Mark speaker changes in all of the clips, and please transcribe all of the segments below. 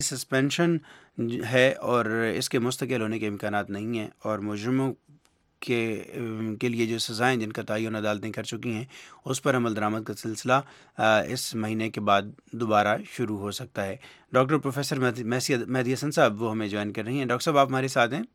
Speaker 1: Suspension ہے اور اس کے مستقل ہونے کے امکانات نہیں ہیں، اور مجرموں کے لیے جو سزائیں جن کا تعین عدالتیں کر چکی ہیں اس پر عمل درآمد کا سلسلہ اس مہینے کے بعد دوبارہ شروع ہو سکتا ہے۔ ڈاکٹر پروفیسر مہدی حسن صاحب وہ ہمیں جوائن کر رہی ہیں۔ ڈاکٹر صاحب آپ ہمارے ساتھ ہیں؟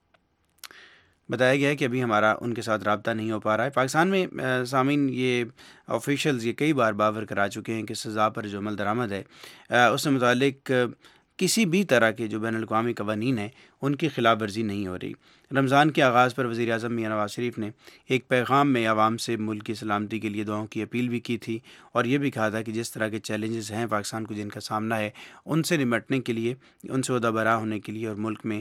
Speaker 1: بتایا گیا ہے کہ ابھی ہمارا ان کے ساتھ رابطہ نہیں ہو پا رہا ہے۔ پاکستان میں سامعین یہ آفیشلز یہ کئی بار باور کرا چکے ہیں کہ سزا پر جو عمل درآمد ہے اس سے متعلق کسی بھی طرح کے جو بین الاقوامی قوانین ہیں ان کی خلاف ورزی نہیں ہو رہی۔ رمضان کے آغاز پر وزیر اعظم میاں نواز شریف نے ایک پیغام میں عوام سے ملک کی سلامتی کے لیے دعاؤں کی اپیل بھی کی تھی، اور یہ بھی کہا تھا کہ جس طرح کے چیلنجز ہیں پاکستان کو جن کا سامنا ہے ان سے نمٹنے کے لیے، ان سے عہدہ برا ہونے کے لیے اور ملک میں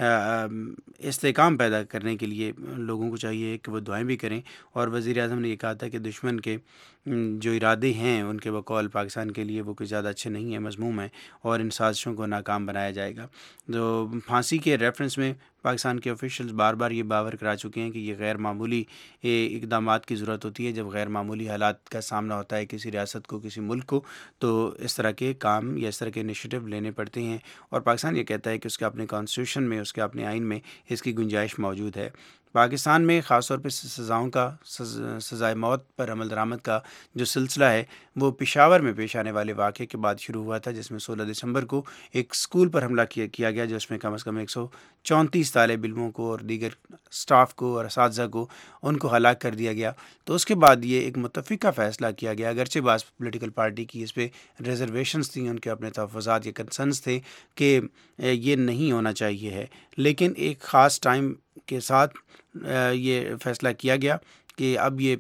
Speaker 1: استحکام پیدا کرنے کے لیے لوگوں کو چاہیے کہ وہ دعائیں بھی کریں۔ اور وزیر اعظم نے یہ کہا تھا کہ دشمن کے جو ارادے ہیں ان کے بقول پاکستان کے لیے وہ کوئی زیادہ اچھے نہیں ہیں، مذموم ہیں، اور ان سازشوں کو ناکام بنایا جائے گا۔ جو پھانسی کے ریفرنس میں پاکستان کے آفیشلز بار بار یہ باور کرا چکے ہیں کہ یہ غیر معمولی اقدامات کی ضرورت ہوتی ہے۔ جب غیر معمولی حالات کا سامنا ہوتا ہے کسی ریاست کو، کسی ملک کو، تو اس طرح کے کام یا اس طرح کے انیشیٹو لینے پڑتے ہیں، اور پاکستان یہ کہتا ہے کہ اس کے اپنے کانسٹیٹیوشن میں، اس کے اپنے آئین میں اس کی گنجائش موجود ہے۔ پاکستان میں خاص طور پہ سزاؤں کا، سزائے موت پر عمل درآمد کا جو سلسلہ ہے وہ پشاور میں پیش آنے والے واقعے کے بعد شروع ہوا تھا، جس میں 16 دسمبر کو ایک اسکول پر حملہ کیا گیا، جس میں کم از کم 134 طالب علموں کو اور دیگر سٹاف کو اور اساتذہ کو ان کو ہلاک کر دیا گیا۔ تو اس کے بعد یہ ایک متفقہ فیصلہ کیا گیا، اگرچہ بعض پولیٹیکل پارٹی کی اس پہ ریزرویشنز تھیں، ان کے اپنے تحفظات یا کنسرنز تھے کہ یہ نہیں ہونا چاہیے ہے، لیکن ایک خاص ٹائم کے ساتھ یہ فیصلہ کیا گیا کہ اب یہ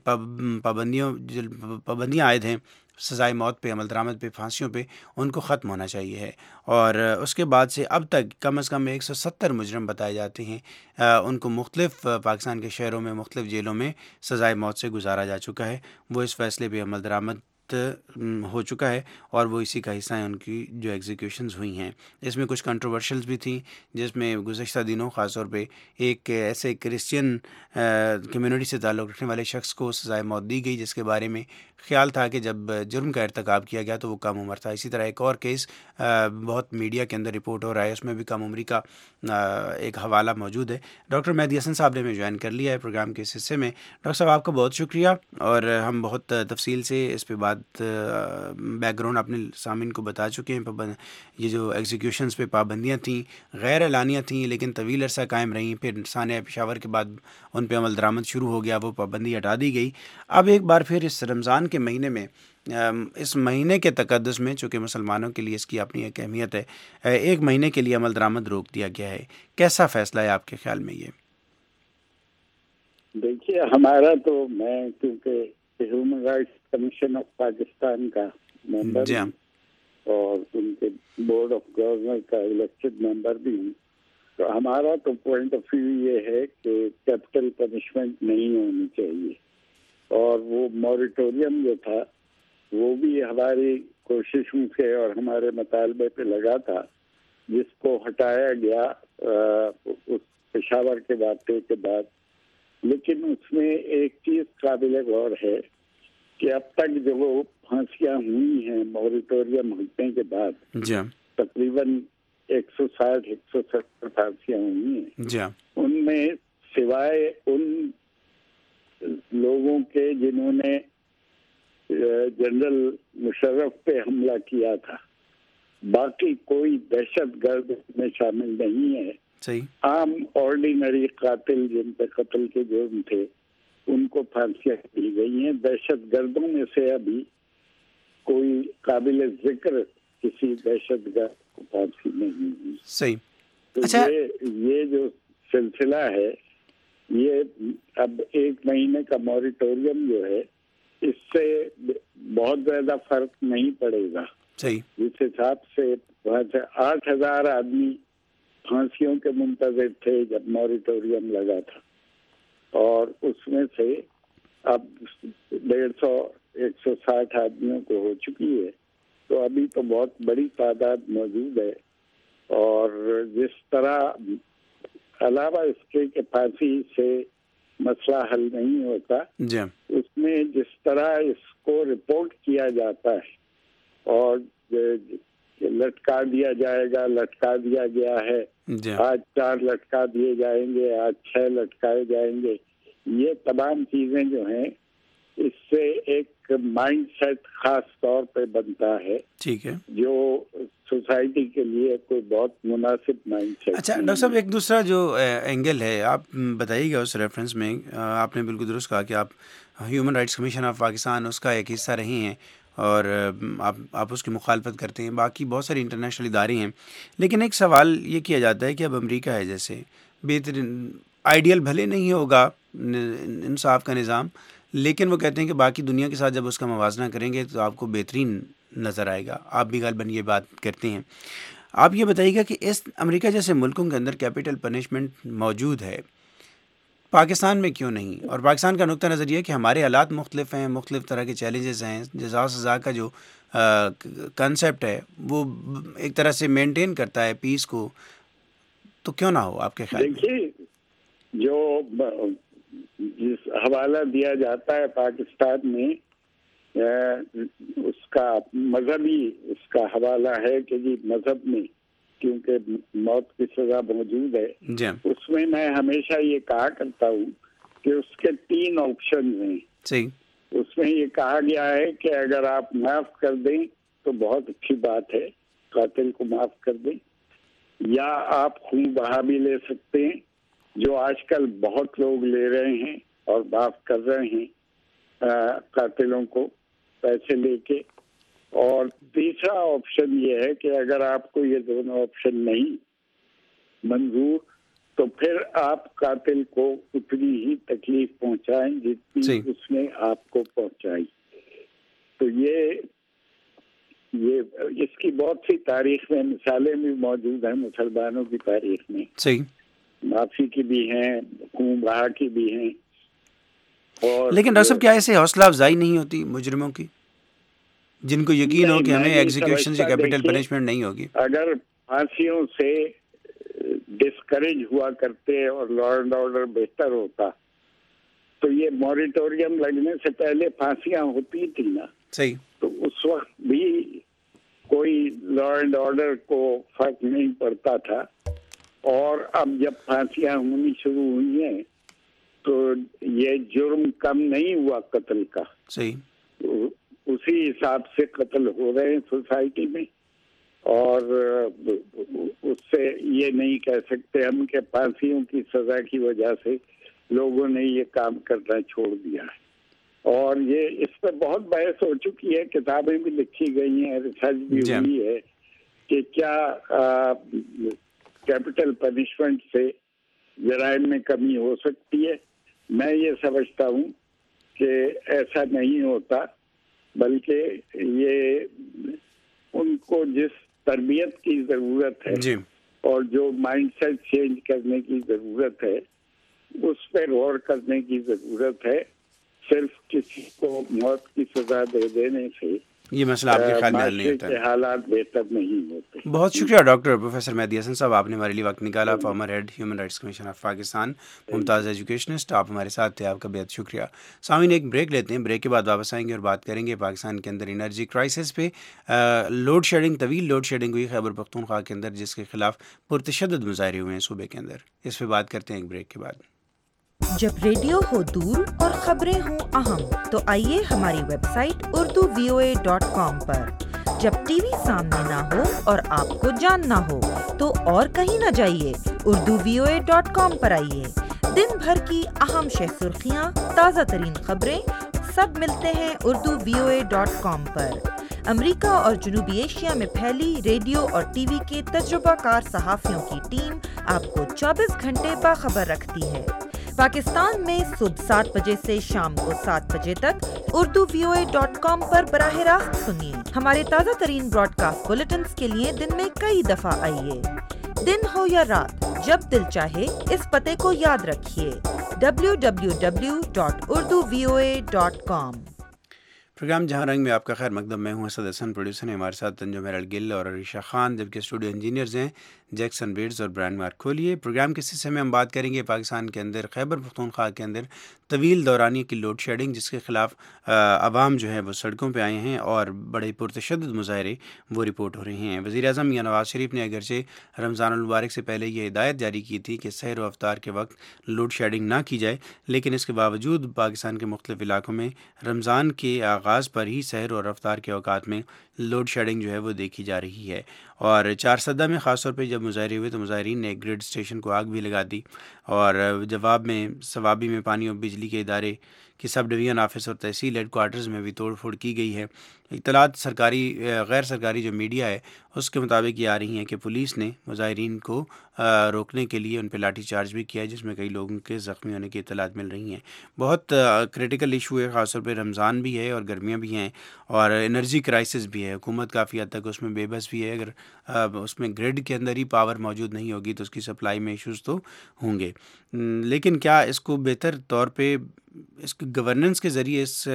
Speaker 1: پابندیاں عائد ہیں سزائے موت پہ، عمل درآمد پہ، پھانسیوں پہ، ان کو ختم ہونا چاہیے ہے۔ اور اس کے بعد سے اب تک کم از کم 170 مجرم بتائے جاتے ہیں، ان کو مختلف پاکستان کے شہروں میں مختلف جیلوں میں سزائے موت سے گزارا جا چکا ہے۔ وہ اس فیصلے پہ عمل درآمد ہو چکا ہے، اور وہ اسی کا حصہ ہیں ان کی جو ایگزیکیوشنز ہوئی ہیں۔ اس میں کچھ کنٹروورشلز بھی تھیں، جس میں گزشتہ دنوں خاص طور پہ ایک ایسے کرسچین کمیونٹی سے تعلق رکھنے والے شخص کو سزائے موت دی گئی، جس کے بارے میں خیال تھا کہ جب جرم کا ارتکاب کیا گیا تو وہ کم عمر تھا۔ اسی طرح ایک اور کیس بہت میڈیا کے اندر رپورٹ ہو رہا ہے، اس میں بھی کم عمری کا ایک حوالہ موجود ہے۔ ڈاکٹر مہدی حسن صاحب نے ہمیں جوائن کر لیا ہے پروگرام کے اس حصے میں۔ ڈاکٹر صاحب آپ کا بہت شکریہ، اور ہم بہت تفصیل سے اس پہ بات بیک گراؤنڈ اپنے سامعین کو بتا چکے ہیں۔ یہ جو ایگزیکیوشنز پہ پابندیاں تھیں غیر اعلانیہ تھیں لیکن طویل عرصہ قائم رہیں، پھر سانحہ پشاور کے بعد ان پہ عمل درآمد شروع ہو گیا، وہ پابندی ہٹا دی گئی۔ اب ایک بار پھر اس رمضان کے مہینے میں، اس مہینے کے تقدس میں، چونکہ مسلمانوں کے لیے اس کی اپنی ایک اہمیت ہے، ایک مہینے کے لیے عمل درآمد روک دیا گیا ہے۔ کیسا فیصلہ ہے آپ کے خیال میں یہ؟
Speaker 2: دیکھیے، ہمارا تو، میں کیونکہ human rights commission of Pakistan کا ممبر
Speaker 1: جی ہاں،
Speaker 2: ہوں اور ان کے بورڈ آف گورنر کا الیکٹڈ ممبر بھی ہوں، تو ہمارا تو پوائنٹ آف ویو یہ ہے کہ کیپٹل پنشمنٹ نہیں ہونی چاہیے، اور وہ موریٹوریم جو تھا وہ بھی ہماری کوششوں سے اور ہمارے مطالبے پہ لگا تھا، جس کو ہٹایا گیا اس پشاور کے واقعے کے بعد۔ لیکن اس میں ایک چیز قابل غور ہے کہ اب تک جو وہ پھانسیاں ہوئی ہیں موریٹوریم ہٹنے کے بعد،
Speaker 1: جی ہاں،
Speaker 2: تقریباً 160-170 پھانسیاں ہوئی ہیں۔
Speaker 1: جی ہاں،
Speaker 2: ان میں سوائے ان لوگوں کے جنہوں نے جنرل مشرف پہ حملہ کیا تھا، باقی کوئی دہشت گرد میں شامل نہیں ہے۔
Speaker 1: صحیح،
Speaker 2: عام آرڈینری قاتل جن پہ قتل کے جرم تھے ان کو پھانسیاں دی گئی ہیں۔ دہشت گردوں میں سے ابھی کوئی قابل ذکر کسی دہشت گرد کو پھانسی نہیں ہوئی۔
Speaker 1: صحیح،
Speaker 2: تو
Speaker 1: اچھا،
Speaker 2: یہ جو سلسلہ ہے، یہ اب ایک مہینے کا موریٹوریم جو ہے، اس سے بہت زیادہ فرق نہیں پڑے گا۔
Speaker 1: صحیح،
Speaker 2: جس حساب سے وہاں سے 8,000 آدمی پھانسیوں کے منتظر تھے جب موریٹوریم لگا تھا، اور اس میں سے اب 150-160 آدمیوں کو ہو چکی ہے، تو ابھی تو بہت بڑی تعداد موجود ہے۔ اور جس طرح علاوہ اس کے کہ پھانسی سے مسئلہ حل نہیں ہوتا،
Speaker 1: جی ہاں،
Speaker 2: اس میں جس طرح اس کو رپورٹ کیا جاتا ہے اور کہ لٹکا دیا جائے گا، لٹکا دیا گیا ہے، آج 4 لٹکا دیے جائیں گے، آج 6 لٹکائے جائیں گے. یہ تمام چیزیں جو ہیں اس سے ایک مائنڈ سیٹ خاص طور پہ بنتا ہے،
Speaker 1: ٹھیک ہے،
Speaker 2: جو سوسائٹی کے لیے کوئی بہت مناسب مائنڈ سیٹ.
Speaker 1: اچھا ڈاکٹر صاحب، ایک دوسرا جو اینگل ہے آپ بتائیے گا اس ریفرنس میں. آپ نے بالکل درست کہا کہ آپ human rights commission of Pakistan اس کا ایک حصہ رہی ہیں اور آپ اس کی مخالفت کرتے ہیں. باقی بہت سارے انٹرنیشنل ادارے ہیں، لیکن ایک سوال یہ کیا جاتا ہے کہ اب امریکہ ہے جیسے بہترین آئیڈیل بھلے نہیں ہوگا انصاف کا نظام، لیکن وہ کہتے ہیں کہ باقی دنیا کے ساتھ جب اس کا موازنہ کریں گے تو آپ کو بہترین نظر آئے گا. آپ بھی غالباً یہ بات کرتے ہیں. آپ یہ بتائیے گا کہ اس امریکہ جیسے ملکوں کے اندر کیپٹل پنشمنٹ موجود ہے، پاکستان میں کیوں نہیں؟ اور پاکستان کا نقطہ نظر یہ کہ ہمارے حالات مختلف ہیں، مختلف طرح کے چیلنجز ہیں. جزا و سزا کا جو کنسیپٹ ہے وہ ایک طرح سے مینٹین کرتا ہے پیس کو، تو کیوں نہ ہو آپ کے خیال میں؟
Speaker 2: دیکھیے، جو جس حوالہ دیا جاتا ہے پاکستان میں، اس کا مذہبی اس کا حوالہ ہے کہ جی مذہب میں کیونکہ موت کی سزا موجود ہے، اس میں میں ہمیشہ یہ کہا کرتا ہوں کہ اس کے 3 آپشن ہیں.
Speaker 1: صحیح.
Speaker 2: اس میں یہ کہا گیا ہے کہ اگر آپ معاف کر دیں تو بہت اچھی بات ہے، قاتل کو معاف کر دیں، یا آپ خون بہا بھی لے سکتے ہیں، جو آج کل بہت لوگ لے رہے ہیں اور معاف کر رہے ہیں قاتلوں کو پیسے لے کے. اور تیسرا آپشن یہ ہے کہ اگر آپ کو یہ دونوں آپشن نہیں منظور تو پھر آپ قاتل کو اتنی ہی تکلیف پہنچائیں جتنی اس نے آپ کو پہنچائی. تو یہ اس کی بہت سی تاریخ میں مثالیں بھی موجود ہیں، مسلمانوں کی تاریخ میں.
Speaker 1: صحیح.
Speaker 2: معافی کی بھی ہیں، خون بہا کی بھی ہیں. اور
Speaker 1: لیکن ڈاکٹر صاحب کیا ایسے حوصلہ افزائی نہیں ہوتی مجرموں کی، جن کو یقین ہو کہ ہمیں ایگزیکیوشن سے کیپٹل پنشمنٹ نہیں ہوگی؟
Speaker 2: اگر پھانسیوں سے ڈسکریج ہوا کرتے اور لا اینڈ آرڈر بہتر ہوتا تو یہ موریٹوریم لگنے سے پہلے پھانسیاں ہوتی تھی نا.
Speaker 1: صحیح.
Speaker 2: تو اس وقت بھی کوئی لا اینڈ آرڈر کو فرق نہیں پڑتا تھا، اور اب جب پھانسیاں ہونی شروع ہوئی ہیں تو یہ جرم کم نہیں ہوا قتل کا.
Speaker 1: صحیح.
Speaker 2: اسی حساب سے قتل ہو رہے ہیں سوسائٹی میں، اور اس سے یہ نہیں کہہ سکتے ہم کہ پھانسیوں کی سزا کی وجہ سے لوگوں نے یہ کام کرنا چھوڑ دیا ہے. اور یہ اس پہ بہت بحث ہو چکی ہے، کتابیں بھی لکھی گئی ہیں، ریسرچ بھی ہوئی ہے کہ کیا کیپٹل پنشمنٹ سے جرائم میں کمی ہو سکتی ہے. میں یہ سمجھتا ہوں کہ ایسا نہیں ہوتا، بلکہ یہ ان کو جس تربیت کی ضرورت ہے اور جو مائنڈ سیٹ چینج کرنے کی ضرورت ہے اس پہ غور کرنے کی ضرورت ہے. صرف کسی کو موت کی سزا دے دینے سے
Speaker 1: یہ مسئلہ آپ کے خیال میں حل نہیں ہوتا ہے.
Speaker 2: حالات بہتر نہیں ہوتے.
Speaker 1: بہت شکریہ ڈاکٹر پروفیسر مہدی حسن صاحب، آپ نے ہمارے لیے وقت نکالا. Former head human rights commission of Pakistan, ممتاز ایجوکیشنسٹ، آپ ہمارے ساتھ تھے، آپ کا بہت شکریہ. سامعین، ایک بریک لیتے ہیں، بریک کے بعد واپس آئیں گے اور بات کریں گے پاکستان کے اندر انرجی کرائسس پہ. لوڈ شیڈنگ، طویل لوڈ شیڈنگ ہوئی خیبر پختونخوا کے اندر، جس کے خلاف پرتشدد مظاہرے ہوئے ہیں صوبے کے اندر. اس پہ بات کرتے ہیں ایک بریک کے بعد.
Speaker 3: جب ریڈیو ہو دور اور خبریں ہوں اہم تو آئیے ہماری ویب سائٹ urduvoa.com پر. جب ٹی وی سامنے نہ ہو اور آپ کو جاننا ہو تو اور کہیں نہ جائیے، urduvoa.com پر آئیے. دن بھر کی اہم شہ سرخیاں، تازہ ترین خبریں سب ملتے ہیں urduvoa.com پر. امریکہ اور جنوبی ایشیا میں پھیلی ریڈیو اور ٹی وی کے تجربہ کار صحافیوں کی ٹیم آپ کو 24 گھنٹے باخبر رکھتی ہے. پاکستان میں صبح 7 بجے سے شام کو 7 بجے تک urduvoa.com پر براہ راست سنیے. ہمارے تازہ ترین براڈ کاسٹ بلیٹنز کے لیے دن میں کئی دفعہ آئیے. دن ہو یا رات، جب دل چاہے اس پتے کو یاد رکھیے، www.urduvoa.com.
Speaker 1: پروگرام جہاں رنگ میں آپ کا خیر مقدم، میں ہوں اسد حسن، پروڈیوسر ہیں ہمارے ساتھ تنجم ہیرل گل اور عریشہ خان، جبکہ اسٹوڈیو انجینئرز ہیں جیکسن بیڈز اور برائن مارک کھولیے۔ پروگرام کے حصے میں ہم بات کریں گے پاکستان کے اندر خیبر پختونخوا کے اندر طویل دورانیے کی لوڈ شیڈنگ، جس کے خلاف عوام جو ہے وہ سڑکوں پہ آئے ہیں اور بڑے پرتشدد مظاہرے وہ رپورٹ ہو رہے ہیں۔ وزیر اعظم میاں نواز شریف نے اگرچہ رمضان المبارک سے پہلے یہ ہدایت جاری کی تھی کہ سحر و افطار کے وقت لوڈ شیڈنگ نہ کی جائے، لیکن اس کے باوجود پاکستان کے مختلف علاقوں میں رمضان کے آغاز پر ہی سحر اور رفتار کے اوقات میں لوڈ شیڈنگ جو ہے وہ دیکھی جا رہی ہے۔ اور چارسدہ میں خاص طور پہ جب مظاہرے ہوئے تو مظاہرین نے ایک گریڈ اسٹیشن کو آگ بھی لگا دی، اور جواب میں ثوابی میں پانی اور بجلی کے ادارے کی سب ڈویژن آفس اور تحصیل ہیڈ کوارٹرز میں بھی توڑ پھوڑ کی گئی ہے۔ اطلاعات سرکاری غیر سرکاری جو میڈیا ہے اس کے مطابق یہ آ رہی ہیں کہ پولیس نے مظاہرین کو روکنے کے لیے ان پہ لاٹھی چارج بھی کیا ہے، جس میں کئی لوگوں کے زخمی ہونے کی اطلاعات مل رہی ہیں۔ بہت کریٹیکل ایشو ہے، خاص طور پہ رمضان بھی ہے اور گرمیاں بھی ہیں اور انرجی کرائسس بھی ہے۔ حکومت کافی حد تک اس میں بے بس بھی ہے، اگر اس میں گریڈ کے اندر ہی پاور موجود نہیں ہوگی تو اس کی سپلائی میں ایشوز تو ہوں گے، لیکن کیا اس کو بہتر طور پہ اس گورننس کے ذریعے اس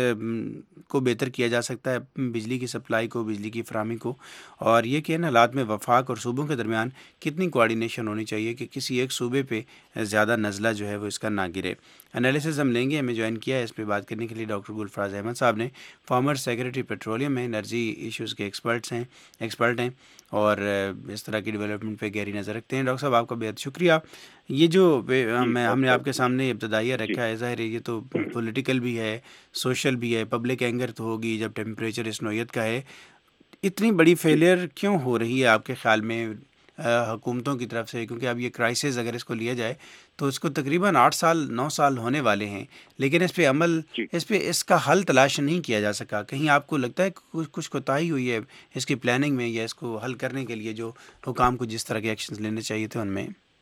Speaker 1: کو بہتر کیا جا سکتا ہے، بجلی کی سپلائی کو، بجلی کی فراہمی کو، اور یہ کہ ان حالات میں وفاق اور صوبوں کے درمیان کتنی کوارڈینیشن ہونی چاہیے کہ کسی ایک صوبے پہ زیادہ نزلہ جو ہے وہ اس کا نہ گرے۔ انالیسز ہم لیں گے، ہمیں جوائن کیا ہے اس پہ بات کرنے کے لیے ڈاکٹر گلفراز احمد صاحب نے، فارمر سیکرٹری پیٹرولیم میں انرجی ایشوز کے ایکسپرٹ ہیں اور اس طرح کی ڈیولپمنٹ پہ گہری نظر رکھتے ہیں۔ ڈاکٹر صاحب آپ کا بہت شکریہ۔ یہ جو ہم نے آپ کے سامنے ابتدائیہ رکھا ہے، ظاہر ہے یہ تو پولیٹیکل بھی ہے، سوشل بھی ہے، پبلک اینگر تو ہوگی جب ٹیمپریچر اس نوعیت کا ہے۔ اتنی بڑی فیلئر کیوں ہو رہی ہے آپ کے خیال میں حکومتوں کی طرف سے؟ کیونکہ اب یہ کرائسس اگر اس کو لیا جائے تو اس کو تقریباً 9 سال ہونے والے ہیں، لیکن اس پہ عمل، اس کا حل تلاش نہیں کیا جا سکا۔ کہیں آپ کو لگتا ہے کہ کچھ کوتاہی ہوئی ہے اس کی پلاننگ میں، یا اس کو حل کرنے کے لیے جو حکام کو جس طرح کے ایکشنز لینے چاہیے تھے ان میں؟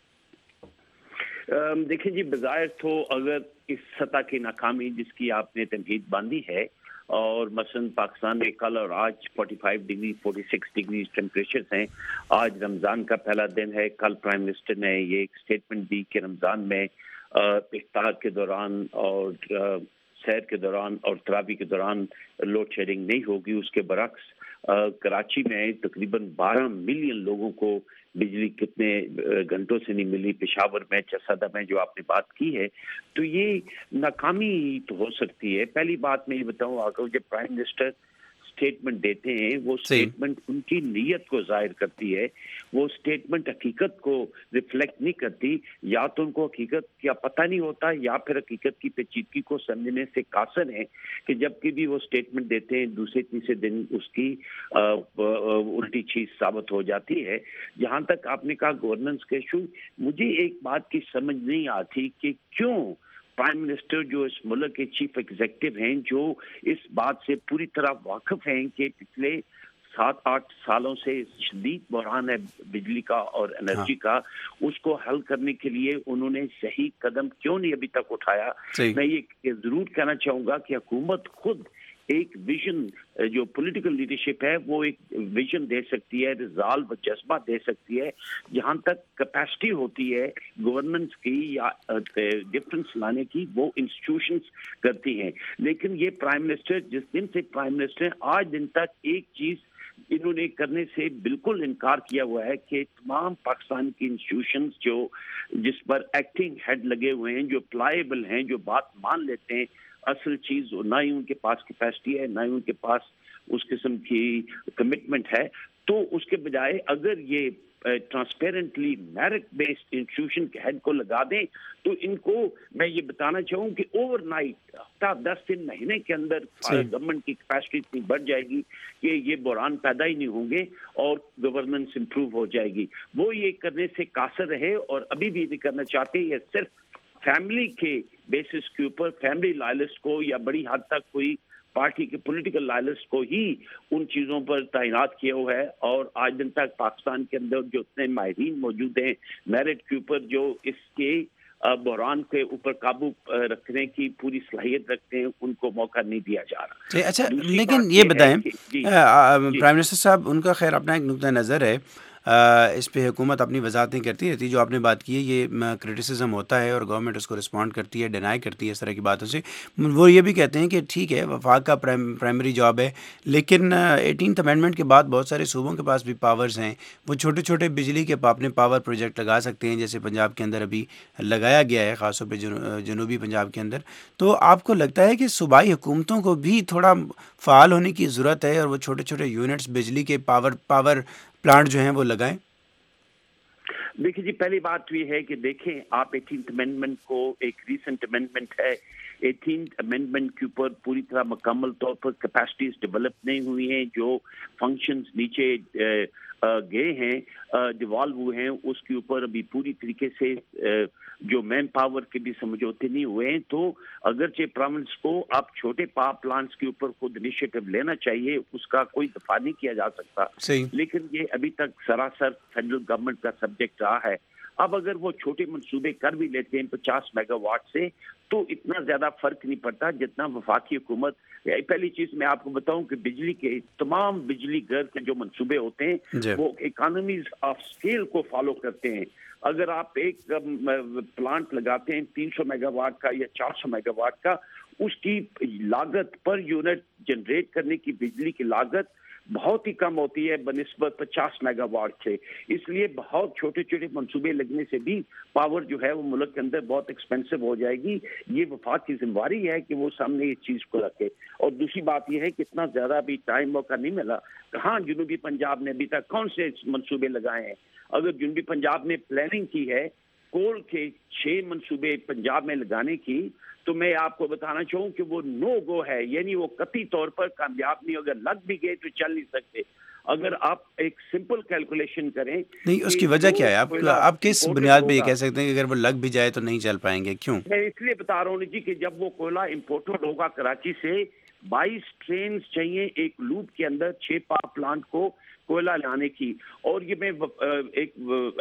Speaker 4: دیکھیں جی، بظاہر تو اگر اس سطح کی ناکامی جس کی آپ نے تنقید باندھی ہے، اور مثلا پاکستان میں کل اور آج 45 ڈگری 46 ڈگری ٹیمپریچرز ہیں، آج رمضان کا پہلا دن ہے، کل پرائم منسٹر نے یہ ایک سٹیٹمنٹ دی کہ رمضان میں افطار کے دوران اور سحر کے دوران اور تراویح کے دوران لوڈ شیڈنگ نہیں ہوگی۔ اس کے برعکس کراچی میں تقریباً 12 ملین لوگوں کو بجلی کتنے گھنٹوں سے نہیں ملی، پشاور میں، چسادہ میں جو آپ نے بات کی ہے، تو یہ ناکامی تو ہو سکتی ہے۔ پہلی بات میں یہ بتاؤں آپ کو، جب پرائم منسٹر سٹیٹمنٹ دیتے ہیں، وہ سٹیٹمنٹ ان کی نیت کو ظاہر کرتی ہے، وہ سٹیٹمنٹ حقیقت کو ریفلیکٹ نہیں کرتی۔ یا تو ان کو حقیقت کیا پتہ نہیں ہوتا، یا پھر حقیقت کی پیچیدگی کو سمجھنے سے قاصر ہیں کہ جب کہ بھی وہ سٹیٹمنٹ دیتے ہیں دوسرے تیسرے دن اس کی الٹی چیز ثابت ہو جاتی ہے۔ جہاں تک آپ نے کہا گورننس کے ایشو، مجھے ایک بات کی سمجھ نہیں آتی کہ کیوں پرائم منسٹر جو اس ملک کے چیف ایگزیکٹو ہیں، جو اس بات سے پوری طرح واقف ہیں کہ پچھلے 7-8 سالوں سے شدید بحران ہے بجلی کا اور انرجی کا، اس کو حل کرنے کے لیے انہوں نے صحیح قدم کیوں نہیں ابھی تک اٹھایا؟ میں یہ ضرور کہنا چاہوں گا کہ حکومت خود ایک ویژن، جو پولیٹیکل لیڈرشپ ہے وہ ایک ویژن دے سکتی ہے، ریزالو جذبہ دے سکتی ہے۔ جہاں تک کیپیسٹی ہوتی ہے گورننس کی یا ڈفرنس لانے کی، وہ انسٹیٹیوشنز کرتی ہیں۔ لیکن یہ پرائم منسٹر جس دن سے پرائم منسٹر ہیں، آج دن تک ایک چیز انہوں نے کرنے سے بالکل انکار کیا ہوا ہے کہ تمام پاکستان کی انسٹیٹیوشنز جو جس پر ایکٹنگ ہیڈ لگے ہوئے ہیں، جو پلائیبل ہیں، جو بات مان لیتے ہیں، اصل چیز نہ ہی ان کے پاس کیپیسٹی ہے، نہ ہی ان کے پاس اس قسم کی کمٹمنٹ ہے۔ تو اس کے بجائے اگر یہ ٹرانسپیرنٹلی میرٹ بیسڈ انسٹیٹیوشن کے ہیڈ کو لگا دیں تو ان کو، میں یہ بتانا چاہوں کہ اوور نائٹ ہفتہ 10 دن مہینے کے اندر گورنمنٹ کی کیپیسٹی اتنی بڑھ جائے گی کہ یہ بحران پیدا ہی نہیں ہوں گے اور گورننس امپروو ہو جائے گی۔ وہ یہ کرنے سے قاصر رہے اور ابھی بھی نہیں کرنا چاہتے۔ یہ صرف فیملی کے بیسس کے اوپر، فیملی لائلسٹ کو یا بڑی حد تک کوئی پارٹی کے پولیٹیکل لائلسٹ کو ہی ان چیزوں پر تعینات کیا ہوا ہے۔ اور آج دن تک پاکستان کے اندر جو اتنے ماہرین موجود ہیں میرٹ کے اوپر، جو اس کے بحران کے اوپر قابو رکھنے کی پوری صلاحیت رکھتے ہیں، ان کو موقع نہیں دیا جا رہا۔
Speaker 1: اچھا، لیکن یہ بتائیں پرائم منسٹر صاحب، ان کا خیر اپنا ایک نقطہ نظر ہے، اس پہ حکومت اپنی وضاحتیں کرتی رہتی ہے. جو آپ نے بات کی ہے یہ کرٹیسزم ہوتا ہے اور گورنمنٹ اس کو رسپونڈ کرتی ہے, ڈینائی کرتی ہے اس طرح کی باتوں سے. وہ یہ بھی کہتے ہیں کہ ٹھیک ہے وفاق کا پرائمری جاب ہے, لیکن 18th امینڈمنٹ کے بعد بہت سارے صوبوں کے پاس بھی پاورز ہیں, وہ چھوٹے چھوٹے بجلی کے اپنے پاور پروجیکٹ لگا سکتے ہیں, جیسے پنجاب کے اندر ابھی لگایا گیا ہے, خاص طور پہ جنوبی پنجاب کے اندر. تو آپ کو لگتا ہے کہ صوبائی حکومتوں کو بھی تھوڑا فعال ہونے کی ضرورت ہے اور وہ چھوٹے چھوٹے یونٹس بجلی کے پاور پلانٹ جو ہیں وہ لگائیں؟
Speaker 4: دیکھیے جی, پہلی بات یہ ہے کہ دیکھیں آپ 18th امینڈمنٹ کو, ایک ریسنٹ امینڈمنٹ ہے, 18th امینڈمنٹ کے اوپر پوری طرح مکمل طور پر کیپیسٹیز ڈیولپ نہیں ہوئی ہیں, جو فنکشنز نیچے گئے ہیں, ڈیوالو ہوئے ہیں, اس کے اوپر ابھی پوری طریقے سے جو مین پاور کے بھی سمجھوتے نہیں ہوئے ہیں. تو اگرچہ پروونس کو آپ چھوٹے پاور پلانٹس کے اوپر خود انیشیٹو لینا چاہیے, اس کا کوئی دفاع نہیں کیا جا سکتا, لیکن یہ ابھی تک سراسر فیڈرل گورنمنٹ کا سبجیکٹ رہا ہے. اب اگر وہ چھوٹے منصوبے کر بھی لیتے ہیں 50 میگا واٹ سے, تو اتنا زیادہ فرق نہیں پڑتا جتنا وفاقی حکومت. پہلی چیز میں آپ کو بتاؤں کہ بجلی کے تمام بجلی گھر کے جو منصوبے ہوتے ہیں وہ اکانومیز آف اسکیل کو فالو کرتے ہیں. اگر آپ ایک پلانٹ لگاتے ہیں 300 میگا واٹ کا یا 400 میگا واٹ کا, اس کی لاگت پر یونٹ جنریٹ کرنے کی بجلی کی لاگت بہت ہی کم ہوتی ہے بنسبت 50 میگا واٹ سے. اس لیے بہت چھوٹے چھوٹے منصوبے لگنے سے بھی پاور جو ہے وہ ملک کے اندر بہت ایکسپینسو ہو جائے گی. یہ وفاق کی ذمہ داری ہے کہ وہ سامنے اس چیز کو رکھے. اور دوسری بات یہ ہے کہ اتنا زیادہ بھی ٹائم موقع نہیں ملا. کہاں جنوبی پنجاب نے ابھی تک کون سے منصوبے لگائے ہیں؟ اگر جنوبی پنجاب نے پلاننگ کی ہے کول کے 6 منصوبے پنجاب میں لگانے کی, تو میں آپ کو بتانا چاہوں کہ وہ نو گو ہے, یعنی وہ قطعی طور پر کامیاب نہیں. اگر لگ بھی گئے تو چل نہیں سکتے. اگر آپ ایک سمپل کیلکولیشن کریں,
Speaker 1: نہیں اس کی وجہ کیا ہے؟ آپ کس بنیاد پہ یہ کہہ سکتے ہیں کہ اگر وہ لگ بھی جائے تو نہیں چل پائیں گے؟ کیوں؟
Speaker 4: میں اس لیے بتا رہا ہوں جی کہ جب وہ کوئلہ امپورٹڈ ہوگا کراچی سے, 22 ٹرینز چاہیے ایک لوپ کے اندر 6 پاور پلانٹ کو کوئلہ لانے کی. اور یہ میں ایک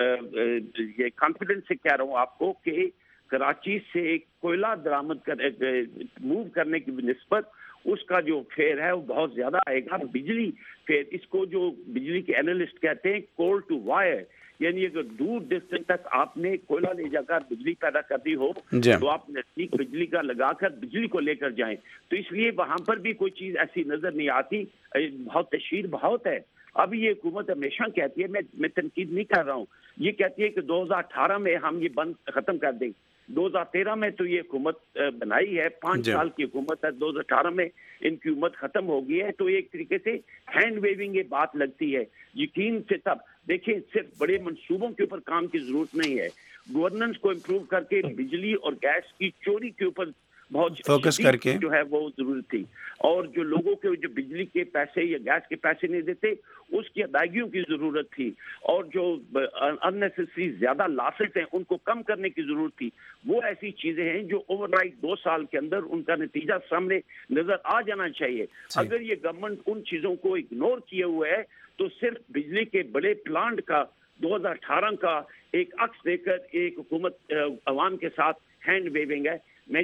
Speaker 4: یہ کانفیڈنس سے کہہ رہا ہوں آپ کو کہ کراچی سے کوئلہ درآمد موو کرنے کی نسبت اس کا جو فیئر ہے وہ بہت زیادہ آئے گا. بجلی فیئر, اس کو جو بجلی کے اینالسٹ کہتے ہیں کول ٹو وائر, یعنی اگر دور ڈسٹینس تک آپ نے کوئلہ لے جا کر بجلی پیدا کرنی ہو تو آپ نزدیک بجلی کا لگا کر بجلی کو لے کر جائیں. تو اس لیے وہاں پر بھی کوئی چیز ایسی نظر نہیں آتی. بہت تشہیر بہت ہے. اب یہ حکومت ہمیشہ کہتی ہے, میں تنقید نہیں کر رہا ہوں, یہ کہتی ہے کہ 2018 میں ہم یہ بند ختم کر دیں. 2013 میں تو یہ حکومت بنائی ہے, 5 سال کی حکومت ہے, 2018 میں ان کی حکومت ختم ہو گئی ہے. تو ایک طریقے سے ہینڈ ویونگ یہ بات لگتی ہے. یقین سے تب دیکھیں, صرف بڑے منصوبوں کے اوپر کام کی ضرورت نہیں ہے, گورننس کو امپروو کر کے بجلی اور گیس کی چوری کے اوپر بہت
Speaker 1: فوکس کر کے
Speaker 4: جو ہے وہ ضرورت تھی. اور جو لوگوں کے جو بجلی کے پیسے یا گیس کے پیسے نہیں دیتے اس کی ادائیگیوں کی ضرورت تھی. اور جو اننیسیسری زیادہ لاسز ہیں ان کو کم کرنے کی ضرورت تھی. وہ ایسی چیزیں ہیں جو اوور نائٹ 2 سال کے اندر ان کا نتیجہ سامنے نظر آ جانا چاہیے. اگر یہ گورنمنٹ ان چیزوں کو اگنور کیے ہوئے ہے تو صرف بجلی کے بڑے پلانٹ کا 2018 کا ایک عکس دے کر ایک حکومت عوام کے ساتھ ہینڈ ویونگ ہے. میں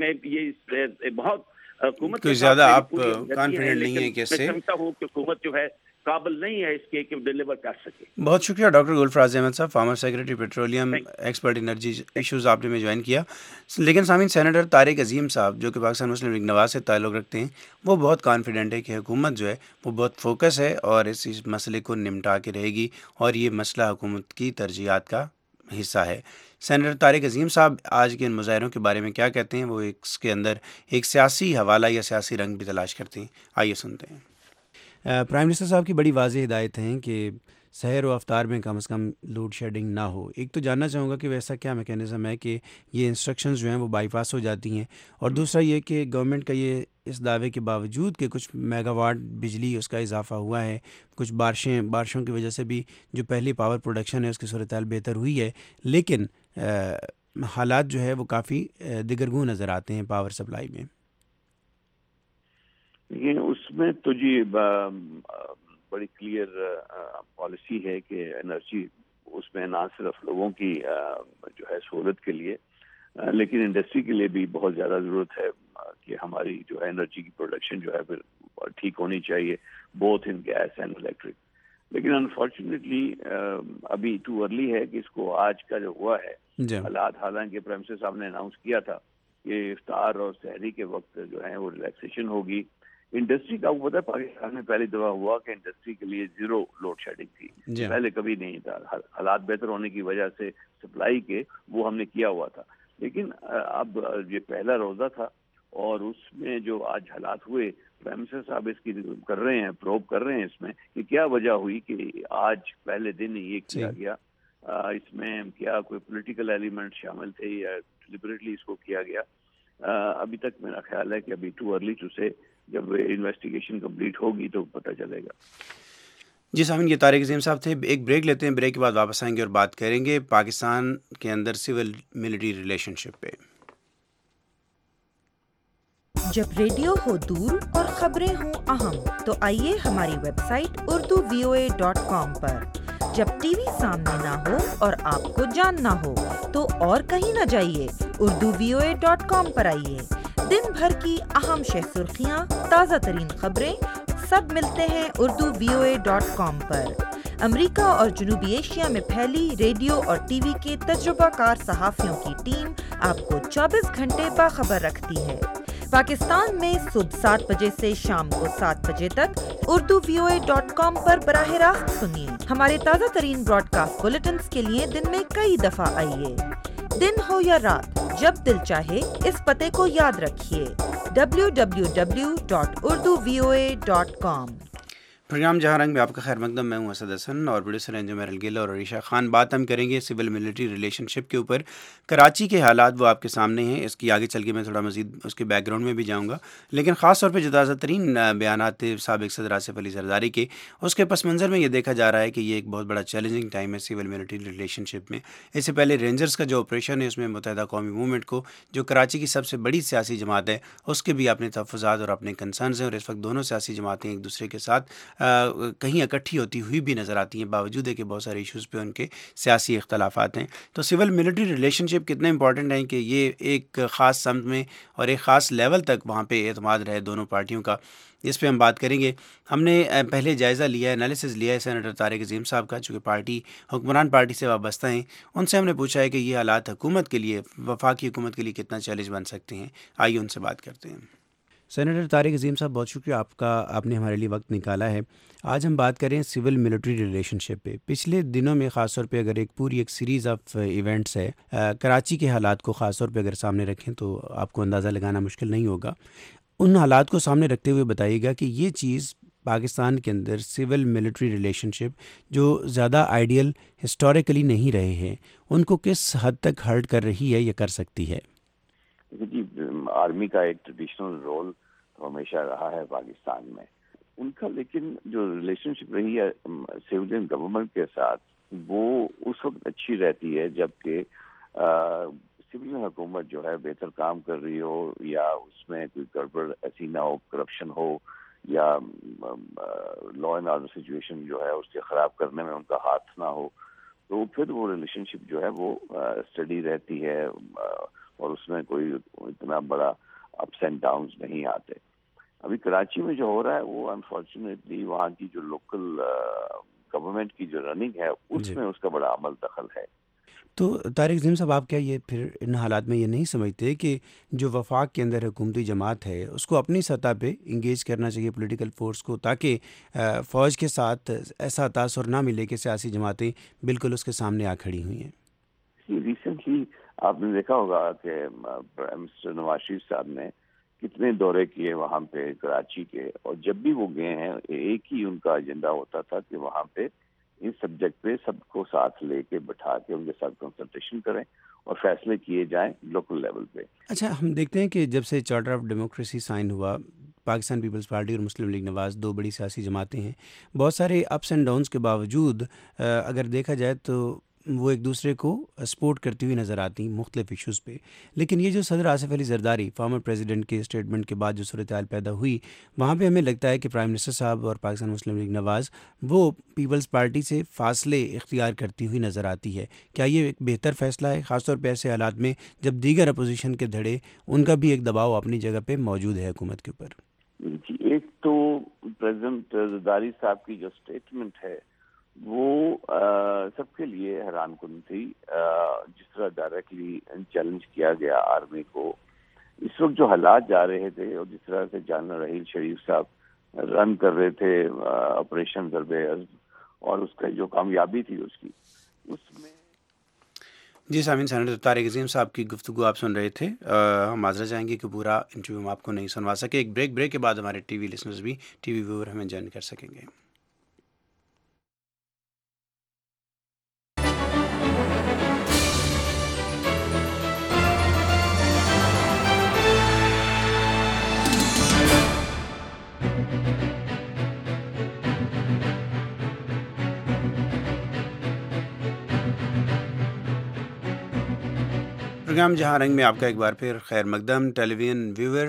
Speaker 4: یہ بہت حکومت
Speaker 1: کوئی زیادہ آپ کانفیڈنٹ نہیں ہے کہ اس سے,
Speaker 4: میں سمجھتا ہوں کہ حکومت جو ہے قابل نہیں ہے اس کے کہ ڈیلیور کر سکے.
Speaker 1: بہت شکریہ ڈاکٹر گلفراز احمد صاحب, former secretary petroleum expert energy issues, آپ نے میں جوائن کیا. لیکن سامعین, سینیٹر طارق عظیم صاحب جو کہ پاکستان مسلم لیگ نواز سے تعلق رکھتے ہیں, وہ بہت کانفیڈنٹ ہے کہ حکومت جو ہے وہ بہت فوکس ہے اور اس مسئلے کو نمٹا کے رہے گی اور یہ مسئلہ حکومت کی ترجیحات کا حصہ ہے. سینیٹر طارق عظیم صاحب آج کے ان مظاہروں کے بارے میں کیا کہتے ہیں؟ وہ اس کے اندر ایک سیاسی حوالہ یا سیاسی رنگ بھی تلاش کرتے ہیں. آئیے سنتے ہیں. پرائم منسٹر صاحب کی بڑی واضح ہدایت ہیں کہ سحر و افطار میں کم از کم لوڈ شیڈنگ نہ ہو. ایک تو جاننا چاہوں گا کہ ویسا کیا میکینزم ہے کہ یہ انسٹرکشنز جو ہیں وہ بائی پاس ہو جاتی ہیں, اور دوسرا یہ کہ گورنمنٹ کا یہ اس دعوے کے باوجود کہ کچھ میگا واٹ بجلی اس کا اضافہ ہوا ہے, کچھ بارشوں کی وجہ سے بھی جو پہلی پاور پروڈکشن ہے اس کی صورتحال بہتر ہوئی ہے, لیکن حالات جو ہے وہ کافی دگرگوں نظر آتے ہیں پاور سپلائی میں.
Speaker 5: یہ اس میں تو جی بڑی کلیئر پالیسی ہے کہ انرجی اس میں نہ صرف لوگوں کی جو ہے سہولت کے لیے لیکن انڈسٹری کے لیے بھی بہت زیادہ ضرورت ہے کہ ہماری جو ہے انرجی کی پروڈکشن جو ہے پھر ٹھیک ہونی چاہیے, both in gas and electric. لیکن انفارچونیٹلی ابھی ٹو ارلی ہے کہ اس کو آج کا جو ہوا ہے حالات، حالانکہ پرائم منسٹر صاحب نے اناؤنس کیا تھا کہ افطار اور سحری کے وقت جو ہے وہ ریلیکسیشن ہوگی. انڈسٹری کا آپ کو پتا ہے پاکستان میں پہلی دفعہ ہوا کہ انڈسٹری کے لیے زیرو لوڈ شیڈنگ تھی، پہلے کبھی نہیں تھا. حالات بہتر ہونے کی وجہ سے سپلائی کے وہ ہم نے کیا ہوا تھا. لیکن اب یہ پہلا روزہ تھا اور اس میں جو آج حالات ہوئے، پرائم منسٹر صاحب اس کی کر رہے ہیں، پروب کر رہے ہیں اس میں کہ کیا وجہ ہوئی کہ آج پہلے دن یہ کیا گیا. اس میں کیا کوئی پولیٹیکل ایلیمنٹ شامل تھے یا ڈیلیبریٹلی اس کو کیا گیا. ابھی تک میرا خیال ہے کہ ابھی ٹو ارلی ٹو سے، جب انویسٹیگیشن کمپلیٹ ہوگی تو پتہ چلے گا.
Speaker 1: جی سامعین، یہ طارق عظیم صاحب تھے. ایک بریک لیتے ہیں، بریک کے بعد واپس آئیں گے اور بات کریں گے پاکستان کے اندر سول ملٹری ریلیشن شپ پہ.
Speaker 3: جب ریڈیو ہو دور اور خبریں ہوں اہم تو آئیے ہماری ویب سائٹ urduvoa.com پر. جب ٹی وی سامنے نہ ہو اور آپ کو جاننا ہو تو اور کہیں نہ جائیے، urduvoa.com پر آئیے. دن بھر کی اہم شہ سرخیاں، تازہ ترین خبریں سب ملتے ہیں urduvoa.com پر. امریکہ اور جنوبی ایشیا میں پھیلی ریڈیو اور ٹی وی کے تجربہ کار صحافیوں کی ٹیم آپ کو 24 گھنٹے باخبر رکھتی ہے. پاکستان میں صبح 7 بجے سے شام کو 7 بجے تک urduvoa.com پر براہ راست سنیے. ہمارے تازہ ترین براڈ کاسٹ بلیٹنز کے لیے دن میں کئی دفعہ آئیے. دن ہو یا رات، جب دل چاہے اس پتے کو یاد رکھیے، www.urduvoa.com.
Speaker 1: پروگرام جہاں رنگ میں آپ کا خیر مقدم. میں ہوں اسد حسن اور پروڈیوسر ہیں جمیل گل اور عریشہ خان. بات ہم کریں گے سول ملٹری ریلیشن شپ کے اوپر. کراچی کے حالات وہ آپ کے سامنے ہیں. اس کی آگے چل کے میں تھوڑا مزید اس کے بیک گراؤنڈ میں بھی جاؤں گا، لیکن خاص طور پہ جو تازہ ترین بیانات تھے سابق صدر آصف علی زرداری کے، اس کے پس منظر میں یہ دیکھا جا رہا ہے کہ یہ ایک بہت بڑا چیلنجنگ ٹائم ہے سول ملٹری ریلیشن شپ میں. اس سے پہلے رینجرز کا جو آپریشن ہے اس میں متحدہ قومی موومنٹ کو، جو کراچی کی سب سے بڑی سیاسی جماعت ہے، اس کے بھی اپنے تحفظات اور اپنے کنسرنز ہیں. اور اس وقت دونوں سیاسی جماعتیں ایک دوسرے کے ساتھ کہیں اکٹھی ہوتی ہوئی بھی نظر آتی ہیں، باوجود ہے کہ بہت سارے ایشوز پہ ان کے سیاسی اختلافات ہیں. تو سول ملٹری ریلیشن شپ کتنے امپورٹنٹ ہیں کہ یہ ایک خاص سمت میں اور ایک خاص لیول تک وہاں پہ اعتماد رہے دونوں پارٹیوں کا، اس پہ ہم بات کریں گے. ہم نے پہلے جائزہ لیا ہے، انالیسز لیا ہے سینیٹر طارق عظیم صاحب کا، چونکہ پارٹی حکمران پارٹی سے وابستہ ہیں. ان سے ہم نے پوچھا ہے کہ یہ حالات حکومت کے لیے، وفاقی حکومت کے لیے کتنا چیلنج بن سکتے ہیں. آئیے ان سے بات کرتے ہیں. سینیٹر طارق عظیم صاحب، بہت شکریہ آپ کا، آپ نے ہمارے لیے وقت نکالا ہے. آج ہم بات کریں سول ملٹری ریلیشن شپ پہ. پچھلے دنوں میں خاص طور پہ اگر ایک سیریز آف ایونٹس ہے، کراچی کے حالات کو خاص طور پہ اگر سامنے رکھیں تو آپ کو اندازہ لگانا مشکل نہیں ہوگا. ان حالات کو سامنے رکھتے ہوئے بتائیے گا کہ یہ چیز پاکستان کے اندر سول ملٹری ریلیشن شپ جو زیادہ آئیڈیل ہسٹوریکلی نہیں رہے ہیں، ان کو کس حد تک ہرٹ کر رہی ہے یا کر سکتی ہے؟
Speaker 5: جی، آرمی کا ایک ٹریڈیشنل رول ہمیشہ رہا ہے پاکستان میں ان کا، لیکن جو ریلیشن شپ رہی ہے سویلین گورنمنٹ کے ساتھ، وہ اس وقت اچھی رہتی ہے جب کہ سول حکومت جو ہے بہتر کام کر رہی ہو، یا اس میں کوئی گڑبڑ ایسی نہ ہو، کرپشن ہو، یا لا اینڈ آرڈر سچویشن جو ہے اس کے خراب کرنے میں ان کا ہاتھ نہ ہو، تو پھر وہ ریلیشن شپ جو ہے وہ اسٹڈی رہتی ہے اور اس میں کوئی اتنا بڑا اپس اینڈ ڈاؤنز نہیں آتے. ابھی کراچی میں جو ہو رہا ہے وہ انفارچونیٹلی وہاں کی جو لوکل گورنمنٹ کی جو رننگ ہے اس میں اس کا بڑا عمل دخل ہے.
Speaker 1: تو طارق عظیم صاحب، آپ کیا یہ پھر ان حالات میں یہ نہیں سمجھتے کہ جو وفاق کے اندر حکومتی جماعت ہے اس کو اپنی سطح پہ انگیج کرنا چاہیے پولیٹیکل فورس کو، تاکہ فوج کے ساتھ ایسا تاثر نہ ملے کہ سیاسی جماعتیں بالکل اس کے سامنے آ کھڑی ہوئی ہیں؟
Speaker 5: ریسنٹلی آپ نے دیکھا ہوگا کہ پرائم منسٹر نواز شریف صاحب نے کتنے دورے کیے وہاں پہ کراچی کے، اور جب بھی وہ گئے ہیں ایک ہی ان کا ایجنڈا ہوتا تھا کہ وہاں پہ اس سبجیکٹ پہ سب کو ساتھ لے کے بٹھا کے ان کے ساتھ کنسلٹیشن کریں اور فیصلے کیے جائیں لوکل لیول پہ.
Speaker 1: اچھا، ہم دیکھتے ہیں کہ جب سے چارٹر آف ڈیموکریسی سائن ہوا، پاکستان پیپلز پارٹی اور مسلم لیگ نواز دو بڑی سیاسی جماعتیں ہیں، بہت سارے اپس اینڈ ڈاؤنس کے باوجود اگر دیکھا جائے تو وہ ایک دوسرے کو سپورٹ کرتی ہوئی نظر آتی ہیں مختلف ایشوز پہ. لیکن یہ جو صدر آصف علی زرداری فارمر پریزیڈنٹ کے اسٹیٹمنٹ کے بعد جو صورتحال پیدا ہوئی، وہاں پہ ہمیں لگتا ہے کہ پرائم منسٹر صاحب اور پاکستان مسلم لیگ نواز وہ پیپلز پارٹی سے فاصلے اختیار کرتی ہوئی نظر آتی ہے. کیا یہ ایک بہتر فیصلہ ہے، خاص طور پہ ایسے حالات میں جب دیگر اپوزیشن کے دھڑے ان کا بھی ایک دباؤ اپنی جگہ پہ موجود ہے حکومت کے اوپر؟
Speaker 5: ایک تو پریزیڈنٹ زرداری صاحب کی جو اسٹیٹمنٹ ہے وہ سب کے لیے حیران کن تھی. جس طرح ڈائریکٹلی چیلنج کیا گیا آرمی کو، اس وقت جو حالات جا رہے تھے اور جس طرح سے جنرل رحیل شریف صاحب رن کر رہے تھے آپریشن ضرب عزم، اور اس کا جو کامیابی تھی اس کی، اس میں
Speaker 1: جی سامعین، سینیٹر طارق عظیم صاحب کی گفتگو آپ سن رہے تھے. ہم معذرت چاہیں گے کہ پورا انٹرویو ہم آپ کو نہیں سنوا سکے. ایک بریک کے بعد ہمارے ٹی وی لسنرز بھی، ٹی وی ویور ہمیں جوائن کر سکیں گے. پروگرام جہاں رنگ میں آپ کا ایک بار پھر خیر مقدم. ٹیلی ویژن ویور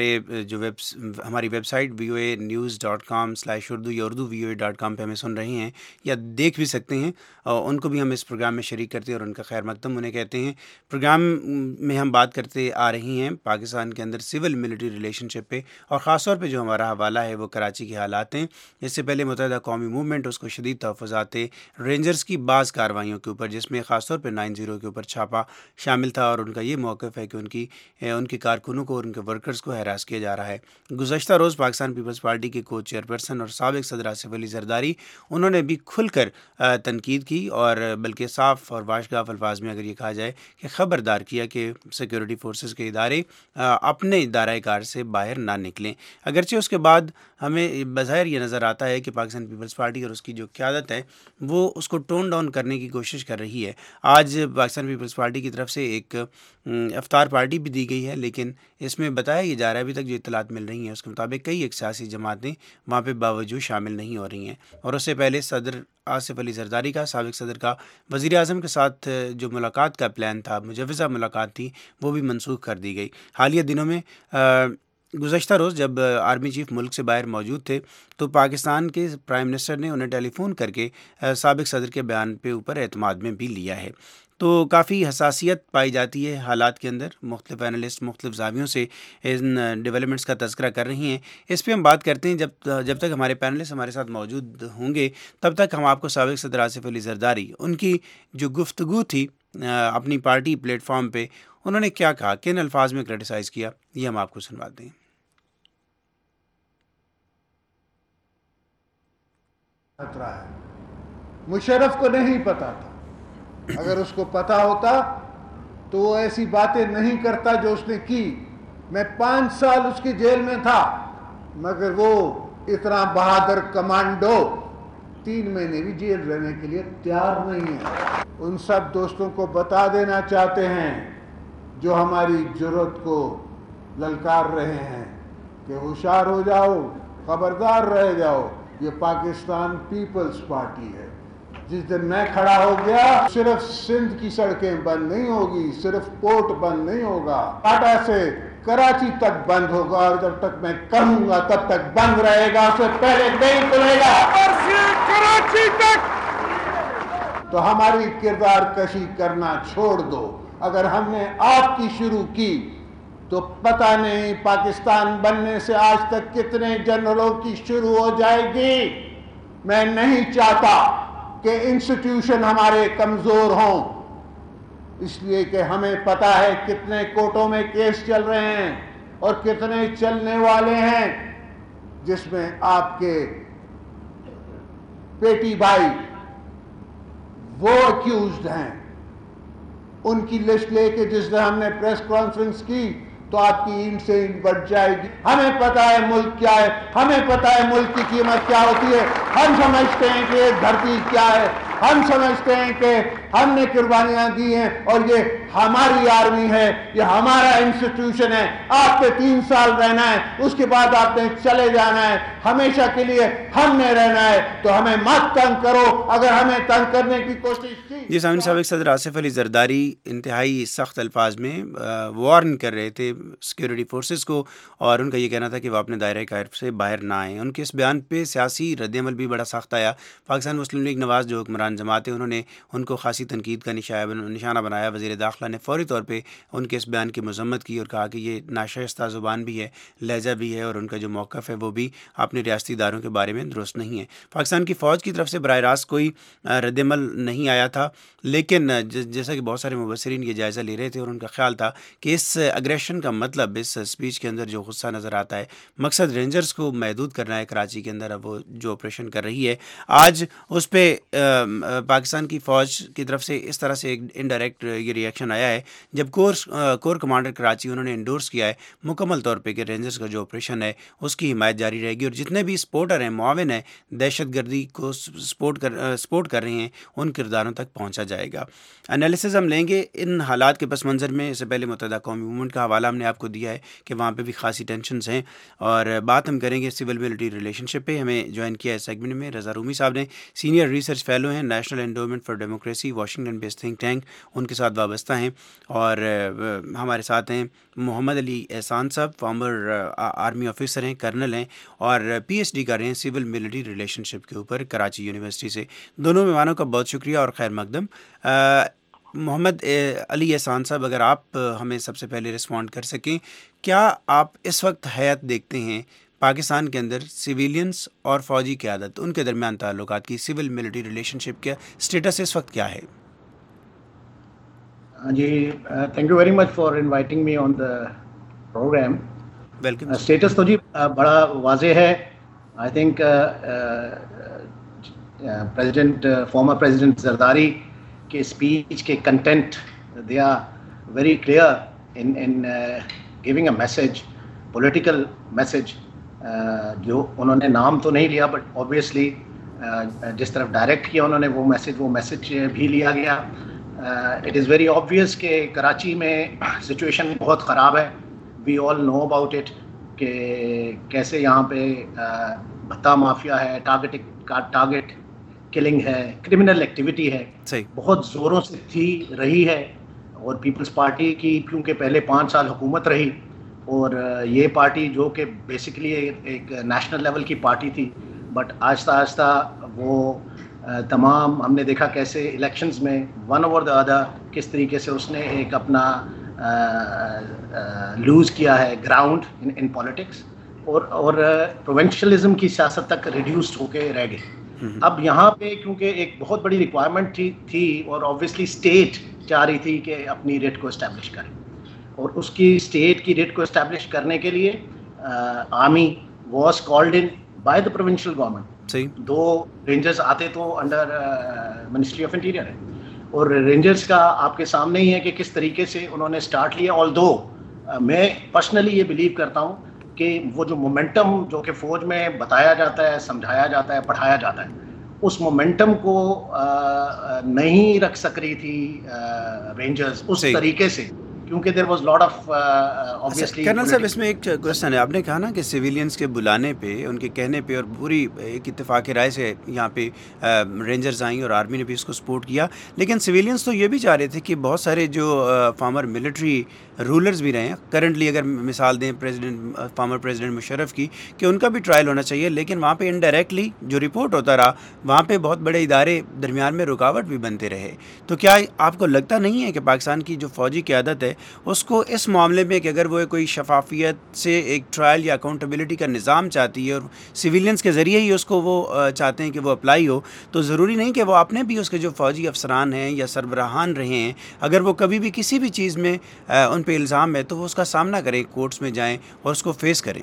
Speaker 1: ہماری ویب سائٹ voanews.com/urdu یا urduvoa.com پہ ہمیں سن رہے ہیں یا دیکھ بھی سکتے ہیں. ان کو بھی ہم اس پروگرام میں شریک کرتے ہیں اور ان کا خیر مقدم انہیں کہتے ہیں. پروگرام میں ہم بات کرتے آ رہی ہیں پاکستان کے اندر سول ملٹری ریلیشن شپ پہ، اور خاص طور پہ جو ہمارا حوالہ ہے وہ کراچی کے حالات ہیں. اس سے پہلے متحدہ قومی موومنٹ اس کو شدید تحفظات رینجرز کی بعض کارروائیوں کے اوپر، جس میں خاص طور پہ 90 کے اوپر چھاپا شامل تھا، اور ان کا یہ موقف ہے کہ ان کی کارکنوں کو اور ان کے ورکرز کو ہراس کیا جا رہا ہے. گزشتہ روز پاکستان پیپلز پارٹی کے کو چیئرپرسن اور سابق صدر آصف علی زرداری، انہوں نے بھی کھل کر تنقید کی، اور بلکہ صاف اور واشگاف الفاظ میں اگر یہ کہا جائے کہ خبردار کیا کہ سیکورٹی فورسز کے ادارے اپنے دائرۂ کار سے باہر نہ نکلیں. اگرچہ اس کے بعد ہمیں بظاہر یہ نظر آتا ہے کہ پاکستان پیپلز پارٹی اور اس کی جو قیادت ہے وہ اس کو ٹون ڈاؤن کرنے کی کوشش کر رہی ہے. آج پاکستان پیپلز پارٹی کی طرف سے ایک افطار پارٹی بھی دی گئی ہے، لیکن اس میں بتایا یہ جا رہا ہے ابھی تک جو اطلاعات مل رہی ہیں اس کے مطابق کئی ایک سیاسی جماعتیں وہاں پہ باوجود شامل نہیں ہو رہی ہیں. اور اس سے پہلے صدر آصف علی زرداری کا، سابق صدر کا، وزیر اعظم کے ساتھ جو ملاقات کا پلان تھا، مجوزہ ملاقات تھی، وہ بھی منسوخ کر دی گئی. حالیہ دنوں میں گزشتہ روز جب آرمی چیف ملک سے باہر موجود تھے تو پاکستان کے پرائم منسٹر نے انہیں ٹیلی فون کر کے سابق صدر کے بیان پہ اوپر اعتماد میں بھی لیا ہے. تو کافی حساسیت پائی جاتی ہے حالات کے اندر. مختلف اینالسٹ مختلف زاویوں سے ان ڈیولپمنٹس کا تذکرہ کر رہی ہیں. اس پہ ہم بات کرتے ہیں. جب تک ہمارے پینلسٹ ہمارے ساتھ موجود ہوں گے تب تک ہم آپ کو سابق صدر آصف علی زرداری، ان کی جو گفتگو تھی اپنی پارٹی پلیٹ فارم پہ، انہوں نے کیا کہا، کن الفاظ میں کرٹیسائز کیا، یہ ہم آپ کو سنواتے ہیں.
Speaker 6: خطرہ ہے. مشرف کو نہیں پتا تھا. اگر اس کو پتا ہوتا تو وہ ایسی باتیں نہیں کرتا جو اس نے کی. میں 5 سال اس کی جیل میں تھا، مگر وہ اتنا بہادر کمانڈو 3 مہینے بھی جیل رہنے کے لیے تیار نہیں ہے. ان سب دوستوں کو بتا دینا چاہتے ہیں جو ہماری جرأت کو للکار رہے ہیں کہ ہوشیار ہو جاؤ، خبردار رہ جاؤ. یہ پاکستان پیپلز پارٹی ہے. جس دن میں کھڑا ہو گیا، صرف سندھ کی سڑکیں بند نہیں ہوگی، صرف پورٹ بند نہیں ہوگا، ٹاٹا سے کراچی تک بند ہوگا، اور جب تک میں کہوں گا تب تک بند رہے گا، اس سے پہلے نہیں کھلے گا. کراچی تک. تو ہماری کردار کشی کرنا چھوڑ دو. اگر ہم نے آپ کی شروع کی تو پتہ نہیں پاکستان بننے سے آج تک کتنے جنرلوں کی شروع ہو جائے گی. میں نہیں چاہتا کہ انسٹیٹیوشن ہمارے کمزور ہوں، اس لیے کہ ہمیں پتہ ہے کتنے کورٹوں میں کیس چل رہے ہیں اور کتنے چلنے والے ہیں، جس میں آپ کے بیٹی بھائی وہ ایکیوزڈ ہیں. ان کی لسٹ لے کے جس دن ہم نے پریس کانفرنس کی تو آپ کی اینٹ سے اینٹ بڑھ جائے گی. ہمیں پتا ہے ملک کیا ہے، ہمیں پتا ہے ملک کی قیمت کیا ہوتی ہے. ہم سمجھتے ہیں کہ یہ دھرتی کیا ہے، ہم سمجھتے ہیں کہ ہم نے قربانیاں دی ہیں اور یہ ہماری آرمی ہے، یہ ہمارا انسٹیٹیوشن ہے. آپ پہ 3 سال رہنا ہے، اس کے بعد آپ نے چلے جانا ہے. ہمیشہ کے لیے ہم نے رہنا ہے، تو ہمیں مت تنگ کرو. اگر ہمیں تنگ کرنے کی کوشش کی.
Speaker 1: جی سامعین، سابق صدر آصف علی زرداری انتہائی سخت الفاظ میں وارن کر رہے تھے سیکورٹی فورسز کو، اور ان کا یہ کہنا تھا کہ وہ اپنے دائرۂ کار سے باہر نہ آئیں. ان کے اس بیان پہ سیاسی رد عمل بھی بڑا سخت آیا. پاکستان مسلم لیگ نواز جو حکمران جماعت ہے، انہوں نے ان کو خاصی خاصی تنقید کا نشانہ بنایا. وزیر داخلہ نے فوری طور پہ ان کے اس بیان کی مذمت کی اور کہا کہ یہ ناشائستہ زبان بھی ہے, لہجہ بھی ہے, اور ان کا جو موقف ہے وہ بھی اپنے ریاستی اداروں کے بارے میں درست نہیں ہے. پاکستان کی فوج کی طرف سے براہ راست کوئی رد عمل نہیں آیا تھا, لیکن جیسا کہ بہت سارے مبصرین یہ جائزہ لے رہے تھے اور ان کا خیال تھا کہ اس اگریشن کا مطلب اس اسپیچ کے اندر جو غصہ نظر آتا ہے, مقصد رینجرز کو محدود کرنا ہے کراچی کے اندر. اب وہ جو آپریشن کر رہی ہے آج اس پہ پاکستان کی فوج کی طرف سے اس طرح سے ایک انڈائریکٹ یہ ریئیکشن آیا ہے جب کور کمانڈر کراچی انہوں نے انڈورس کیا ہے مکمل طور پہ کہ رینجرز کا جو آپریشن ہے اس کی حمایت جاری رہے گی, اور جتنے بھی سپورٹر ہیں, معاون ہیں, دہشت گردی کو سپورٹ کر رہے ہیں, ان کرداروں تک پہنچا جائے گا. انالیسز ہم لیں گے ان حالات کے پس منظر میں. اس سے پہلے متحدہ قومی موومنٹ کا حوالہ ہم نے آپ کو دیا ہے کہ وہاں پہ بھی خاصی ٹینشنز ہیں, اور بات ہم کریں گے سول ملٹری ریلیشن شپ پہ. ہمیں جوائن کیا ہے سیگمنٹ میں رضا رومی صاحب نے, سینئر ریسرچ فیلو ہیں, national endowment for democracy, Washington based think tank, ان کے ساتھ وابستہ ہیں. اور ہمارے ساتھ ہیں محمد علی احسان صاحب, فارمر آرمی آفیسر ہیں, کرنل ہیں, اور پی ایچ ڈی کر رہے ہیں سول ملٹری ریلیشن شپ کے اوپر کراچی یونیورسٹی سے. دونوں مہمانوں کا بہت شکریہ اور خیر مقدم. محمد علی احسان صاحب, اگر آپ ہمیں سب سے پہلے رسپونڈ کر سکیں, کیا آپ اس وقت حیات دیکھتے ہیں پاکستان کے اندر سویلینس اور فوجی قیادت ان کے درمیان تعلقات کی سول ملٹری ریلیشن شپ کا اسٹیٹس اس وقت کیا ہے؟
Speaker 7: جی thank you very much for inviting me on the program.
Speaker 1: Welcome.
Speaker 7: Status تو جی بڑا واضح ہے. I think former president Zardari کے اسپیچ کے content they are very clear in giving a message, political message. جو انہوں نے نام تو نہیں لیا بٹ اوبیسلی جس طرف ڈائریکٹ کیا انہوں نے وہ میسج بھی لیا گیا. اٹ از ویری آبویس کہ کراچی میں سچویشن بہت خراب ہے. وی آل نو اباؤٹ اٹ کہ کیسے یہاں پہ بھتہ مافیا ہے, ٹارگٹ کلنگ ہے, کرمنل ایکٹیویٹی ہے, بہت زوروں سے تھی رہی ہے. اور پیپلز پارٹی کی کیونکہ پہلے 5 سال حکومت رہی, اور یہ پارٹی جو کہ بیسکلی ایک نیشنل لیول کی پارٹی تھی, بٹ آہستہ آہستہ وہ تمام ہم نے دیکھا کیسے الیکشنز میں ون اوور دا ادر کس طریقے سے اس نے ایک اپنا لوز کیا ہے گراؤنڈ ان پالیٹکس, اور پروونشلزم کی سیاست تک ریڈیوسڈ ہو کے رہ گئی. اب یہاں پہ کیونکہ ایک بہت بڑی ریکوائرمنٹ تھی اور اوبویسلی اسٹیٹ چاہ رہی تھی کہ اپنی ریٹ کو اسٹیبلش کرے, اور اس کی اسٹیٹ کی ریٹ کو اسٹیبلش کرنے کے لیے army was called in by the provincial government. 2 rangers آتے تو انڈر منسٹری آف انٹیریئر ہے, اور رینجرز کا آپ کے سامنے ہی ہے کہ کس طریقے سے انہوں نے اسٹارٹ لیا. آلدو میں پرسنلی یہ بلیو کرتا ہوں کہ وہ جو مومنٹم جو کہ فوج میں بتایا جاتا ہے, سمجھایا جاتا ہے, پڑھایا جاتا ہے, اس مومنٹم کو نہیں رکھ سک رہی تھی رینجرز اس طریقے سے, کیونکہ there was lot of obviously.
Speaker 1: Colonel صاحب اس میں ایک کوشچن ہے, آپ نے کہا نا کہ سویلینس کے بلانے پہ, ان کے کہنے پہ اور پوری ایک اتفاق رائے سے یہاں پہ رینجرز آئیں اور آرمی نے بھی اس کو سپورٹ کیا, لیکن سویلینس تو یہ بھی چاہ رہے تھے کہ بہت سارے جو فارمر ملٹری رولرز بھی رہے ہیں کرنٹلی, اگر مثال دیں فارمر پریزیڈنٹ مشرف کی, کہ ان کا بھی ٹرائل ہونا چاہیے, لیکن وہاں پہ انڈائریکٹلی جو رپورٹ ہوتا رہا وہاں پہ بہت بڑے ادارے درمیان میں رکاوٹ بھی بنتے رہے. تو کیا آپ کو لگتا نہیں ہے کہ پاکستان کی جو فوجی قیادت ہے اس کو اس معاملے میں کہ اگر وہ کوئی شفافیت سے ایک ٹرائل یا اکاؤنٹیبلٹی کا نظام چاہتی ہے اور سویلینس کے ذریعے ہی اس کو وہ چاہتے ہیں کہ وہ اپلائی ہو, تو ضروری نہیں کہ وہ اپنے بھی اس کے جو فوجی افسران ہیں یا سربراہان رہے ہیں, اگر وہ کبھی بھی کسی بھی چیز میں ان پہ الزام ہے تو وہ اس کا سامنا کریں, کورٹس میں جائیں اور اس کو فیس کریں.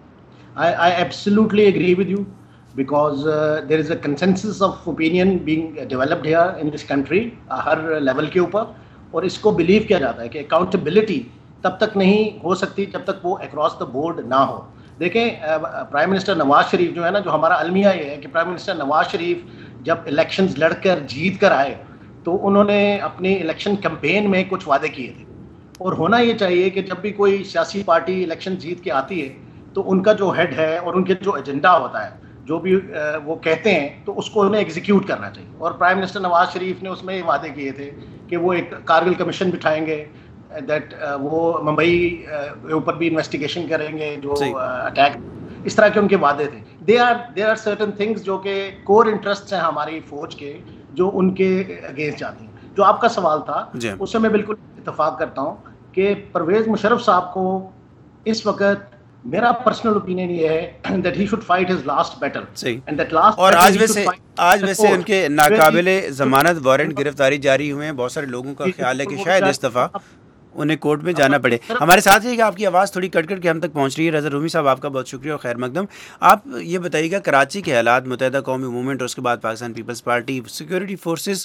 Speaker 7: I absolutely agree with you because there is a consensus of opinion being developed here in this country ہر لیول کے اوپر, اور اس کو بلیو کیا جاتا ہے کہ اکاؤنٹیبلٹی تب تک نہیں ہو سکتی جب تک وہ اکراس دا بورڈ نہ ہو. دیکھیں پرائم منسٹر نواز شریف جو ہے نا, جو ہمارا المیہ یہ ہے کہ پرائم منسٹر نواز شریف جب الیکشنز لڑ کر جیت کر آئے تو انہوں نے اپنی الیکشن کمپین میں کچھ وعدے کیے تھے, اور ہونا یہ چاہیے کہ جب بھی کوئی سیاسی پارٹی الیکشن جیت کے آتی ہے تو ان کا جو ہیڈ ہے اور ان کے جو ایجنڈا ہوتا ہے, جو بھی وہ کہتے ہیں, تو اس کو انہیں ایگزیکیوٹ کرنا چاہیے. اور پرائم منسٹر نواز شریف نے اس میں یہ وعدے کیے تھے کہ وہ ایک کارگل کمیشن بٹھائیں گے, دیٹ وہ ممبئی کے اوپر بھی انویسٹیگیشن کریں گے جو اٹیک, اس طرح کے ان کے وعدے تھے. دے آر سرٹن تھنگس جو کہ کور انٹرسٹس ہیں ہماری فوج کے, جو ان کے اگینسٹ جاتی ہیں. جو آپ کا سوال تھا
Speaker 1: جی
Speaker 7: اس سے میں بالکل اتفاق کرتا ہوں کہ پرویز مشرف صاحب کو اس وقت میرا پرسنل اوپینین یہ ہے that he should fight his last battle
Speaker 1: صحیح.
Speaker 7: and that last
Speaker 1: اور
Speaker 7: battle
Speaker 1: آج
Speaker 7: he should fight
Speaker 1: آج
Speaker 7: the
Speaker 1: ویسے ان
Speaker 7: court.
Speaker 1: کے ناقابل ضمانت وارنٹ گرفتاری جاری ہوئے ہیں. بہت سارے لوگوں کا خیال ہے کہ شاید اس دفعہ انہیں کورٹ میں جانا پڑے. ہمارے ساتھ ہے کہ آپ کی آواز تھوڑی کٹ کٹ کے ہم تک پہنچ رہی ہے. رضا رومی صاحب آپ کا بہت شکریہ اور خیر مقدم. آپ یہ بتائیے گا کراچی کے حالات, متحدہ قومی موومنٹ اور اس کے بعد پاکستان پیپلز پارٹی, سیکورٹی فورسز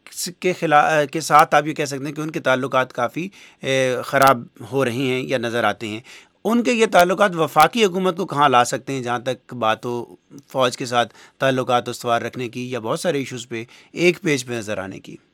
Speaker 1: کے ساتھ آپ یہ کہہ سکتے ہیں کہ ان کے تعلقات کافی خراب ہو رہے ہیں یا نظر آتے ہیں. ان کے یہ تعلقات وفاقی حکومت کو کہاں لا سکتے ہیں جہاں تک بات ہو فوج کے ساتھ تعلقات استوار رکھنے کی یا بہت سارے ایشوز پہ ایک پیج پہ نظر آنے کی؟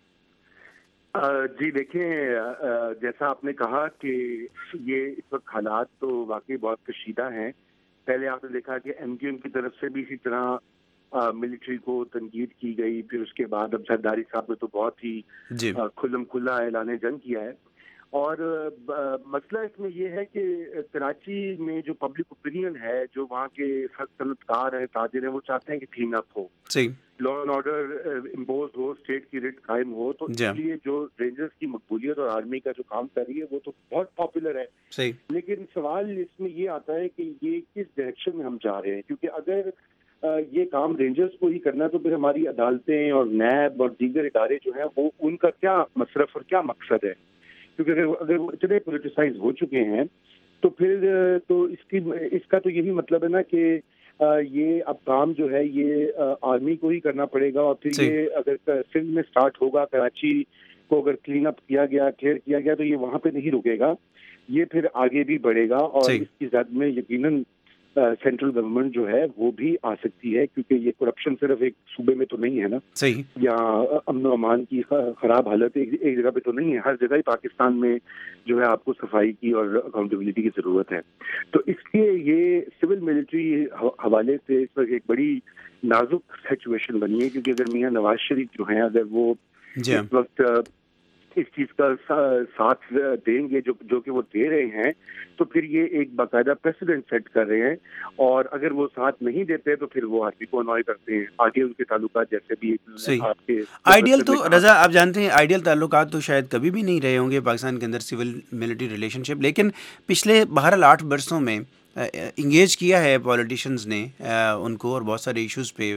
Speaker 8: جی دیکھیں, جیسا آپ نے کہا کہ یہ اس وقت حالات تو واقعی بہت کشیدہ ہیں. پہلے آپ نے دیکھا کہ ایم کیو ایم کی طرف سے بھی اسی طرح ملٹری کو تنقید کی گئی, پھر اس کے بعد اب زرداری صاحب نے تو بہت ہی کھلم کھلا اعلان جنگ کیا ہے. اور مسئلہ اس میں یہ ہے کہ کراچی میں جو پبلک اوپینین ہے, جو وہاں کے صنعت کار ہیں, تاجر ہیں, وہ چاہتے ہیں کہ کلین اپ ہو, لا اینڈ آرڈر امپوز ہو, اسٹیٹ کی ریٹ قائم ہو. تو اس لیے جو رینجرز کی مقبولیت اور آرمی کا جو کام کر رہی ہے وہ تو بہت پاپولر ہے. لیکن سوال اس میں یہ آتا ہے کہ یہ کس ڈائریکشن میں ہم جا رہے ہیں, کیونکہ اگر یہ کام رینجرز کو ہی کرنا ہے تو پھر ہماری عدالتیں اور نیب اور دیگر ادارے جو ہیں وہ ان کا کیا مصرف اور کیا مقصد ہے, کیونکہ اگر وہ اتنے پولیٹیسائز ہو چکے ہیں تو پھر تو اس کا تو یہی مطلب ہے نا کہ یہ اب کام جو ہے یہ آرمی کو ہی کرنا پڑے گا. اور پھر یہ اگر سندھ میں سٹارٹ ہوگا, کراچی کو اگر کلین اپ کیا گیا, کلیئر کیا گیا, تو یہ وہاں پہ نہیں رکے گا, یہ پھر آگے بھی بڑھے گا. اور اس کی زد میں یقیناً سینٹرل گورنمنٹ جو ہے وہ بھی آ سکتی ہے, کیونکہ یہ کرپشن صرف ایک صوبے میں تو نہیں ہے نا, یا امن و امان کی خراب حالت ایک جگہ پہ تو نہیں ہے, ہر جگہ ہی پاکستان میں جو ہے آپ کو صفائی کی اور اکاؤنٹیبلٹی کی ضرورت ہے. تو اس لیے یہ سول ملٹری حوالے سے اس وقت ایک بڑی نازک سچویشن بنی ہے, کیونکہ اگر میاں نواز شریف جو ہیں اگر وہ اس وقت اس چیز کا ساتھ دیں گے جو کہ وہ دے رہے ہیں, تو پھر یہ ایک باقاعدہ پریسیڈنٹ سیٹ کر رہے ہیں. اور اگر وہ ساتھ نہیں دیتے تو پھر وہ آرمی کو انوائے کرتے ہیں, آگے ان کے تعلقات جیسے بھی آپ کے
Speaker 1: آئیڈیل تو رضا آپ جانتے ہیں آئیڈیل تعلقات تو شاید کبھی بھی نہیں رہے ہوں گے پاکستان کے اندر سول ملٹری ریلیشن شپ, لیکن پچھلے بہرحال 8 برسوں میں انگیج کیا ہے پولیٹیشنز نے ان کو, اور بہت سارے ایشوز پہ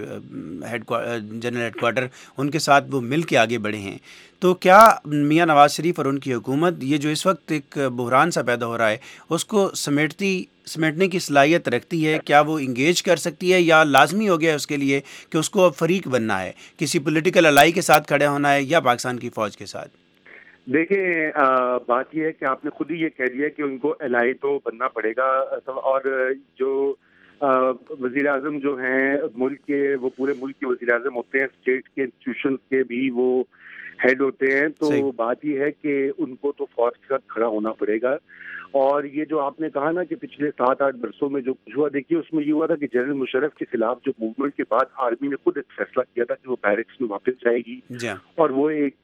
Speaker 1: جنرل ہیڈ کوارٹر ان کے ساتھ وہ مل کے آگے بڑھے ہیں. تو کیا میاں نواز شریف اور ان کی حکومت یہ جو اس وقت ایک بحران سا پیدا ہو رہا ہے اس کو سمیٹنے کی صلاحیت رکھتی ہے؟ کیا وہ انگیج کر سکتی ہے, یا لازمی ہو گیا اس کے لیے کہ اس کو اب فریق بننا ہے, کسی پولیٹیکل الائی کے ساتھ کھڑے ہونا ہے یا پاکستان کی فوج کے ساتھ؟
Speaker 8: دیکھیں بات یہ ہے کہ آپ نے خود ہی یہ کہہ دیا کہ ان کو الائی تو بننا پڑے گا. اور جو وزیر اعظم جو ہیں ملک کے, وہ پورے ملک کے وزیر اعظم ہوتے ہیں, اسٹیٹ کے انسٹیٹیوشن کے بھی وہ ہیڈ ہوتے ہیں. تو بات یہ ہے کہ ان کو تو فوج کے ساتھ کھڑا ہونا پڑے گا. اور یہ جو آپ نے کہا نا کہ پچھلے 7-8 برسوں میں جو کچھ ہوا, دیکھیے اس میں یہ ہوا تھا کہ جنرل مشرف کے خلاف جو موومنٹ کے بعد آرمی نے خود ایک فیصلہ کیا تھا کہ وہ بیرکس میں واپس جائے گی اور وہ ایک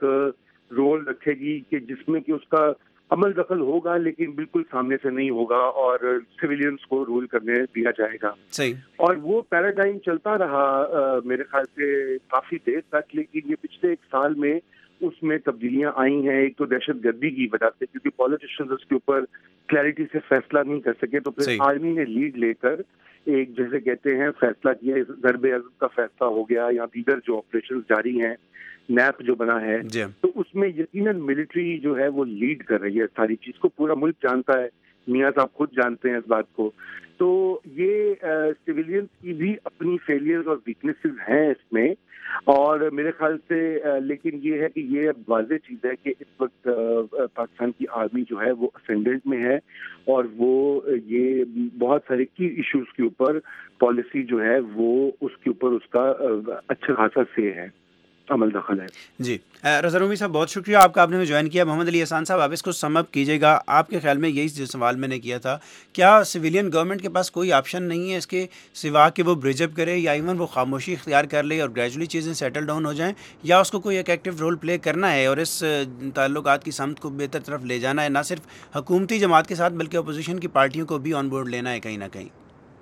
Speaker 8: رول رکھے گی کہ جس میں کہ اس کا عمل دخل ہوگا لیکن بالکل سامنے سے نہیں ہوگا, اور سویلینز کو رول کرنے دیا جائے گا. اور وہ پیراڈائم چلتا رہا میرے خیال سے کافی دیر تک, لیکن یہ پچھلے 1 سال میں اس میں تبدیلیاں آئی ہیں. ایک تو دہشت گردی کی وجہ سے, کیونکہ پالیٹیشنز اس کے اوپر کلیئرٹی سے فیصلہ نہیں کر سکے, تو پھر آرمی نے لیڈ لے کر ایک جیسے کہتے ہیں فیصلہ کیا, ضرب عضب کا فیصلہ ہو گیا, یا دیگر جو آپریشن جاری ہیں, نیپ جو بنا ہے, تو اس میں یقیناً ملٹری جو ہے وہ لیڈ کر رہی ہے ساری چیز کو. پورا ملک جانتا ہے, میاں صاحب خود جانتے ہیں اس بات کو. تو یہ سویلینز کی بھی اپنی فیلئرز اور ویکنیسز ہیں اس میں, اور میرے خیال سے لیکن یہ ہے کہ یہ واضح چیز ہے کہ اس وقت پاکستان کی آرمی جو ہے وہ اسینڈنٹ میں ہے, اور وہ یہ بہت سارے کی ایشوز کے اوپر پالیسی جو ہے وہ اس کے اوپر اس کا اچھا خاصا سے ہے, عمل دخل ہے.
Speaker 1: جی رضا رومی صاحب بہت شکریہ آپ کا, آپ نے جوائن کیا. محمد علی احسان صاحب آپ اس کو سم اپ کیجیے گا. آپ کے خیال میں یہی جو سوال میں نے کیا تھا, کیا سویلین گورنمنٹ کے پاس کوئی آپشن نہیں ہے اس کے سوا کہ وہ بریج اپ کرے, یا ایون وہ خاموشی اختیار کر لے اور گریجولی چیزیں سیٹل ڈاؤن ہو جائیں, یا اس کو کوئی ایک ایکٹیو رول پلے کرنا ہے اور اس تعلقات کی سمت کو بہتر طرف لے جانا ہے, نہ صرف حکومتی جماعت کے ساتھ بلکہ اپوزیشن کی پارٹیوں کو بھی آن بورڈ لینا ہے کہیں نہ کہیں؟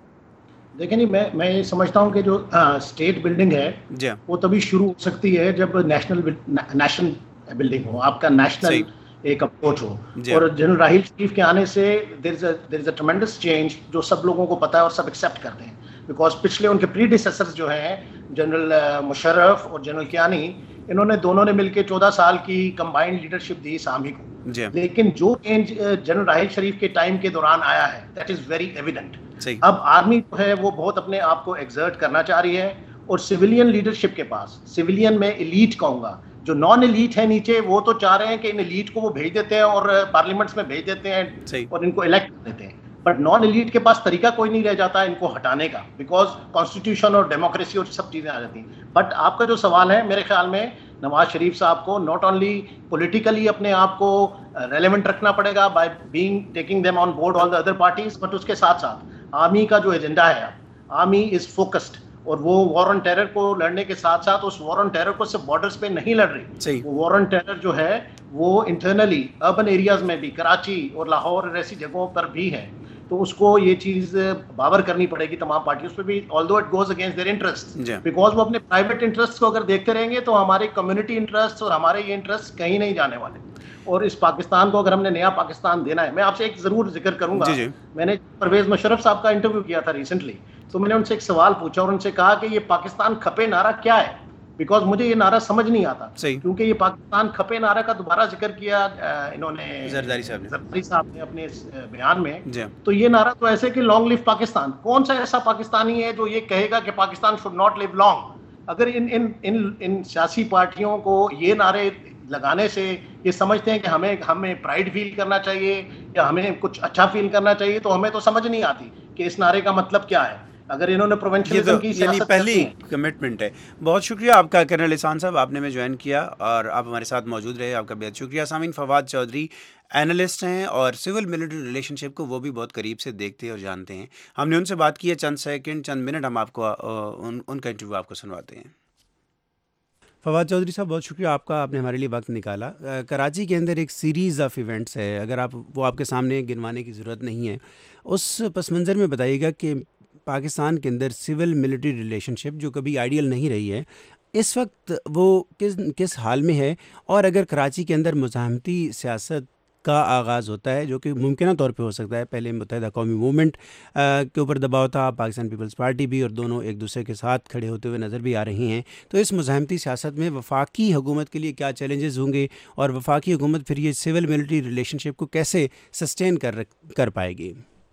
Speaker 7: دیکھیں جی, میں یہ سمجھتا ہوں کہ جو اسٹیٹ بلڈنگ ہے وہ تبھی شروع ہو سکتی ہے جب نیشنل بلڈنگ ہو, آپ کا نیشنل
Speaker 1: صحیح
Speaker 7: ایک اپروچ ہو.
Speaker 1: جی
Speaker 7: اور جنرل راحیل شریف کے آنے سے دیر از اے ٹرمینڈس چینج جو سب لوگوں کو پتہ ہے اور سب ایکسیپٹ کرتے ہیں, بیکاز پچھلے ان کے پریڈیسیسرز جو ہیں جنرل مشرف اور جنرل کیانی, انہوں نے دونوں نے مل کے 14 سال کی کمبائنڈ لیڈرشپ دی اس آرمی کو,
Speaker 1: جی
Speaker 7: لیکن جو چینج جنرل راحیل شریف کے ٹائم کے دوران آیا ہے دیٹ از ویری ایویڈنٹ.
Speaker 1: صحیح
Speaker 7: اب آرمی جو ہے وہ بہت اپنے آپ کو ایگزرٹ کرنا چاہ رہی ہے, اور سویلین لیڈرشپ کے پاس, سویلین میں ایلیٹ کہوں گا, جو نان ایلیٹ ہے نیچے, وہ تو چاہ رہے ہیں کہ ان ایلیٹ کو وہ بھیج دیتے ہیں اور پارلیمنٹس میں بھیج دیتے ہیں
Speaker 1: صحیح
Speaker 7: اور ان کو الیکٹ کر دیتے ہیں, بٹ نان ایلیٹ کے پاس طریقہ کوئی نہیں رہ جاتا ان کو ہٹانے کا, بیکاز کانسٹیٹیوشن اور ڈیموکریسی اور سب چیزیں آ جاتی ہیں. بٹ آپ کا جو سوال ہے, میرے خیال میں نواز شریف صاحب کو ناٹ اونلی پولیٹیکلی اپنے آپ کو ریلیونٹ رکھنا پڑے گا by being taking them on board all the other parties, but اس کے ساتھ ساتھ آرمی کا جو ایجنڈا ہے, آرمی از فوکسڈ, اور وہ وار آن ٹیرر کو لڑنے کے ساتھ ساتھ اس وار آن ٹیرر کو صرف بارڈرز پہ نہیں لڑ رہی, وہ وار آن ٹیرر جو ہے وہ انٹرنلی اربن ایریاز میں بھی, کراچی اور لاہور اور ایسی جگہوں پر بھی ہے. تو اس کو یہ چیز باور کرنی پڑے گی تمام پارٹیوں پہ بھی, although it goes against their interests, because وہ اپنے پرائیویٹ انٹرسٹ کو اگر دیکھتے رہیں گے تو ہمارے کمیونٹی انٹرسٹ اور ہمارے یہ انٹرسٹ کہیں نہیں جانے والے. اور اس پاکستان کو اگر ہم نے نیا پاکستان دینا ہے, میں آپ سے ایک ضرور ذکر کروں گا, میں نے پرویز مشرف صاحب کا انٹرویو کیا تھا ریسنٹلی, تو میں نے ان سے ایک سوال پوچھا اور ان سے کہا کہ یہ پاکستان کھپے نعرہ کیا ہے, بیکاز مجھے یہ نعرہ سمجھ نہیں آتا, کیونکہ یہ پاکستان کھپے نعرہ کا دوبارہ ذکر کیا انہوں نے, زرداری صاحب نے اپنے بیان میں, تو یہ نعرہ تو ایسے کہ لانگ لیو پاکستان. کون سا ایسا پاکستانی ہے جو یہ کہے گا کہ Pakistan should not live long? اگر ان سیاسی پارٹیوں کو یہ نعرے لگانے سے یہ سمجھتے ہیں کہ ہمیں پرائڈ فیل کرنا چاہیے یا ہمیں کچھ اچھا فیل کرنا چاہیے, تو ہمیں تو سمجھ نہیں آتی کہ اس نعرے کا مطلب کیا ہے. اگر انہوں نے پروونشلزم کی
Speaker 1: یعنی پہلی کمٹمنٹ ہے. بہت شکریہ آپ کا کرنل احسان صاحب, آپ نے میں جوائن کیا اور آپ ہمارے ساتھ موجود رہے, آپ کا بہت شکریہ. سامعین, فواد چودھری اینالسٹ ہیں اور سول ملٹری ریلیشن شپ کو وہ بھی بہت قریب سے دیکھتے اور جانتے ہیں. ہم نے ان سے بات کی ہے, چند سیکنڈ چند منٹ ہم آپ کو ان کا انٹرویو آپ کو سنواتے ہیں. فواد چودھری صاحب, بہت شکریہ آپ کا, آپ نے ہمارے لیے وقت نکالا. کراچی کے اندر ایک سیریز آف ایونٹس ہے, اگر وہ آپ کے سامنے گنوانے کی ضرورت نہیں ہے. اس پس منظر میں بتائیے گا کہ پاکستان کے اندر سول ملٹری ریلیشن شپ جو کبھی آئیڈیل نہیں رہی ہے, اس وقت وہ کس حال میں ہے, اور اگر کراچی کے اندر مزاحمتی سیاست کا آغاز ہوتا ہے, جو کہ ممکنہ طور پہ ہو سکتا ہے, پہلے متحدہ قومی موومنٹ کے اوپر دباؤ تھا, پاکستان پیپلز پارٹی بھی, اور دونوں ایک دوسرے کے ساتھ کھڑے ہوتے ہوئے نظر بھی آ رہی ہیں, تو اس مزاحمتی سیاست میں وفاقی حکومت کے لیے کیا چیلنجز ہوں گے, اور وفاقی حکومت پھر یہ سول ملٹری ریلیشن شپ کو کیسے سسٹین کر پائے گی؟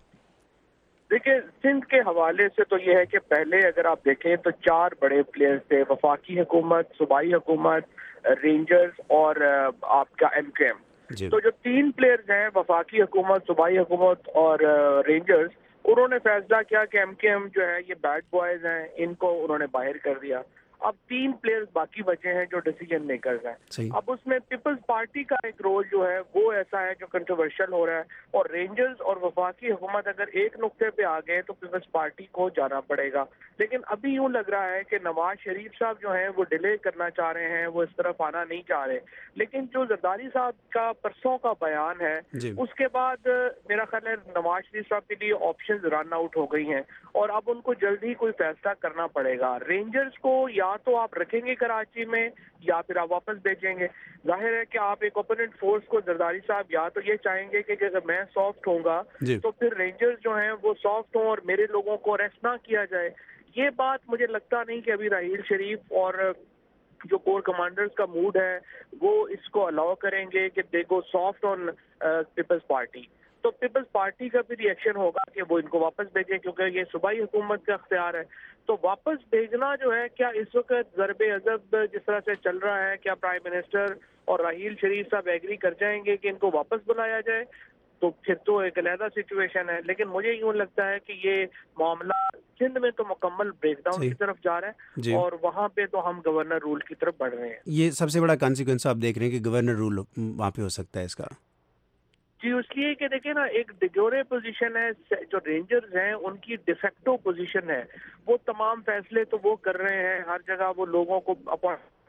Speaker 9: دیکھیں, سندھ کے حوالے سے تو یہ ہے کہ پہلے اگر آپ دیکھیں تو 4 بڑے پلیئرز تھے, وفاقی حکومت, صوبائی حکومت, رینجرز اور آپ کا MKM. تو جو 3 پلیئرز ہیں, وفاقی حکومت, صوبائی حکومت اور رینجرز, انہوں نے فیصلہ کیا کہ MKM جو ہے یہ بیڈ بوائز ہیں, ان کو انہوں نے باہر کر دیا. اب 3 پلیئرز باقی بچے ہیں جو ڈیسیجن میکرز ہیں. اب اس میں پیپلز پارٹی کا ایک رول جو ہے وہ ایسا ہے جو کنٹروورشل ہو رہا ہے, اور رینجرز اور وفاقی حکومت اگر ایک نقطے پہ آ گئے تو پیپلز پارٹی کو جانا پڑے گا. لیکن ابھی یوں لگ رہا ہے کہ نواز شریف صاحب جو ہیں وہ ڈیلے کرنا چاہ رہے ہیں, وہ اس طرف آنا نہیں چاہ رہے. لیکن جو زرداری صاحب کا پرسوں کا بیان ہے, اس کے بعد میرا خیال ہے نواز شریف صاحب کے لیے آپشنز رن آؤٹ ہو گئی ہیں, اور اب ان کو جلد ہی کوئی فیصلہ کرنا پڑے گا. رینجرز کو یا تو آپ رکھیں گے کراچی میں یا پھر آپ واپس بھیجیں گے. ظاہر ہے کہ آپ ایک اوپوننٹ فورس کو, زرداری صاحب یا تو یہ چاہیں گے کہ اگر میں سافٹ ہوں گا تو پھر رینجرز جو ہیں وہ سافٹ ہوں اور میرے لوگوں کو اریسٹ نہ کیا جائے. یہ بات مجھے لگتا نہیں کہ ابھی راحیل شریف اور جو کور کمانڈرز کا موڈ ہے وہ اس کو الاؤ کریں گے کہ they go soft on Peoples Party. تو پیپلز پارٹی کا بھی ری ایکشن ہوگا کہ وہ ان کو واپس بھیجیں, کیونکہ یہ صوبائی حکومت کا اختیار ہے. تو واپس بھیجنا جو ہے, کیا اس وقت ضرب عضب جس طرح سے چل رہا ہے, کیا پرائم منسٹر اور راحیل شریف صاحب ایگری کر جائیں گے کہ ان کو واپس بلایا جائے؟ تو پھر تو ایک علیحدہ سچویشن ہے. لیکن مجھے یوں لگتا ہے کہ یہ معاملہ سندھ میں تو مکمل بریک ڈاؤن کی طرف جا رہا ہے, اور وہاں پہ تو ہم گورنر رول کی طرف بڑھ رہے ہیں.
Speaker 1: یہ سب سے بڑا کانسیکوینس آپ دیکھ رہے ہیں کہ گورنر رول وہاں پہ ہو سکتا ہے اس کا؟
Speaker 9: جی, اس لیے کہ دیکھیں نا, ایک ڈیجورے پوزیشن ہے, جو رینجرز ہیں ان کی ڈیفیکٹو پوزیشن ہے, وہ تمام فیصلے تو وہ کر رہے ہیں, ہر جگہ وہ لوگوں کو اپوائنٹ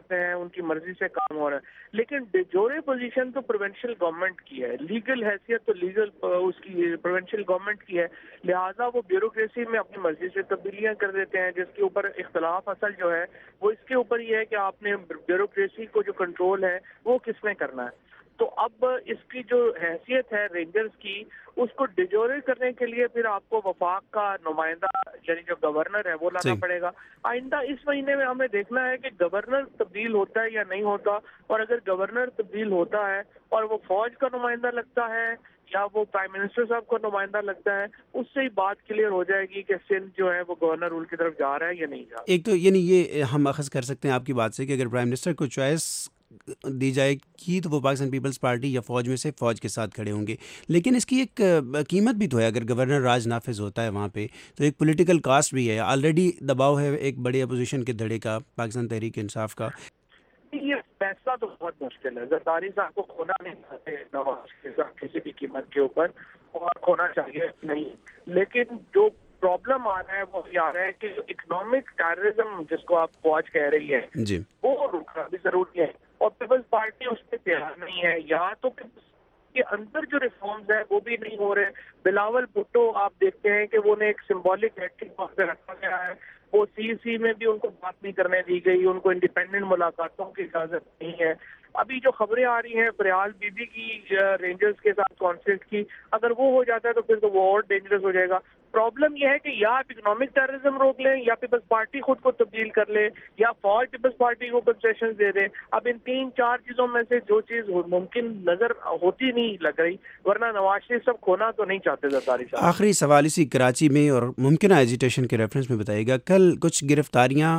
Speaker 9: करते हैं, उनकी मर्जी से काम हो रहा है, लेकिन डिजोरे पोजीशन तो प्रोविंशियल गवर्नमेंट की है, लीगल हैसियत तो लीगल उसकी प्रोविंशियल गवर्नमेंट की है, लिहाजा वो ब्यूरोक्रेसी में अपनी मर्जी से तब्दीलियां कर देते हैं, जिसके ऊपर इख्तलाफ असल जो है वो इसके ऊपर ये है कि आपने ब्यूरोक्रेसी को जो कंट्रोल है वो किसने करना है। तो अब इसकी जो हैसियत है रेंजर्स की, उसको डिजोरे करने के लिए फिर आपको वफाक का नुमाइंदा यानी जो गवर्नर है वो लाना पड़ेगा। आइंदा इस महीने में हमें देखना है कि गवर्नर तब्दील होता है या नहीं होता, और अगर गवर्नर तब्दील होता है और वो फौज का नुमाइंदा लगता है या वो प्राइम मिनिस्टर साहब का नुमाइंदा लगता है, उससे ही बात क्लियर हो जाएगी कि सिंध जो है वो गवर्नर रूल की तरफ जा रहा है या नहीं जा रहा।
Speaker 1: एक तो यानी ये हम अखज़ कर सकते हैं आपकी बात से कि अगर प्राइम मिनिस्टर को चॉइस दी जाएगी तो वो पाकिस्तान पीपल्स पार्टी या फ़ौज में से फ़ौज के साथ खड़े होंगे, लेकिन इसकी एक कीमत भी तो है। अगर गवर्नर राज नाफिज होता है वहाँ पे तो एक पॉलिटिकल कास्ट भी है, ऑलरेडी दबाव है एक बड़ी अपोजिशन के धड़े का, पाकिस्तान तहरीक इंसाफ का।
Speaker 9: ये फैसला तो बहुत मुश्किल है, जरदारी साहब को खोना नहीं चाहते नवाज के साथ किसी भी कीमत के ऊपर, और खोना चाहिए नहीं, लेकिन जो प्रॉब्लम आ रहा है वो ये आ रहा है कि इकोनॉमिक टेररिज्म जिसको आप फौज कह रही है जी, वो रोकना भी जरूरी है, और पीपल्स पार्टी उस पर तैयार नहीं है। यहाँ तो के अंदर जो रिफॉर्म्स है वो भी नहीं हो रहे। बिलावल भुट्टो आप देखते हैं कि वो ने एक सिंबॉलिक हेड के तौर पे रखा गया है, वो सीसी में भी उनको बात नहीं करने दी गई, उनको इंडिपेंडेंट मुलाकातों की इजाजत नहीं है। अभी जो खबरें आ रही हैं फरियाल बीबी की रेंजर्स के साथ कॉन्फ्लिक्ट की, अगर वो हो जाता है तो फिर तो वो और डेंजरस हो जाएगा। प्रॉब्लम यह है कि या आप इकोनॉमिक टेररिज्म रोक लें, या पीपल्स पार्टी खुद को तब्दील कर ले, या फौज पीपल्स पार्टी को कंसेशन दे दे। अब इन 3-4 चीजों में से जो चीज मुमकिन नजर होती नहीं लग रही, वरना नवाज शरीफ सब खोना तो नहीं चाहते जरदारी साहब।
Speaker 1: आखिरी सवाल इसी कराची में और मुमकिन एजिटेशन के रेफरेंस में बताइएगा, कल कुछ गिरफ्तारियां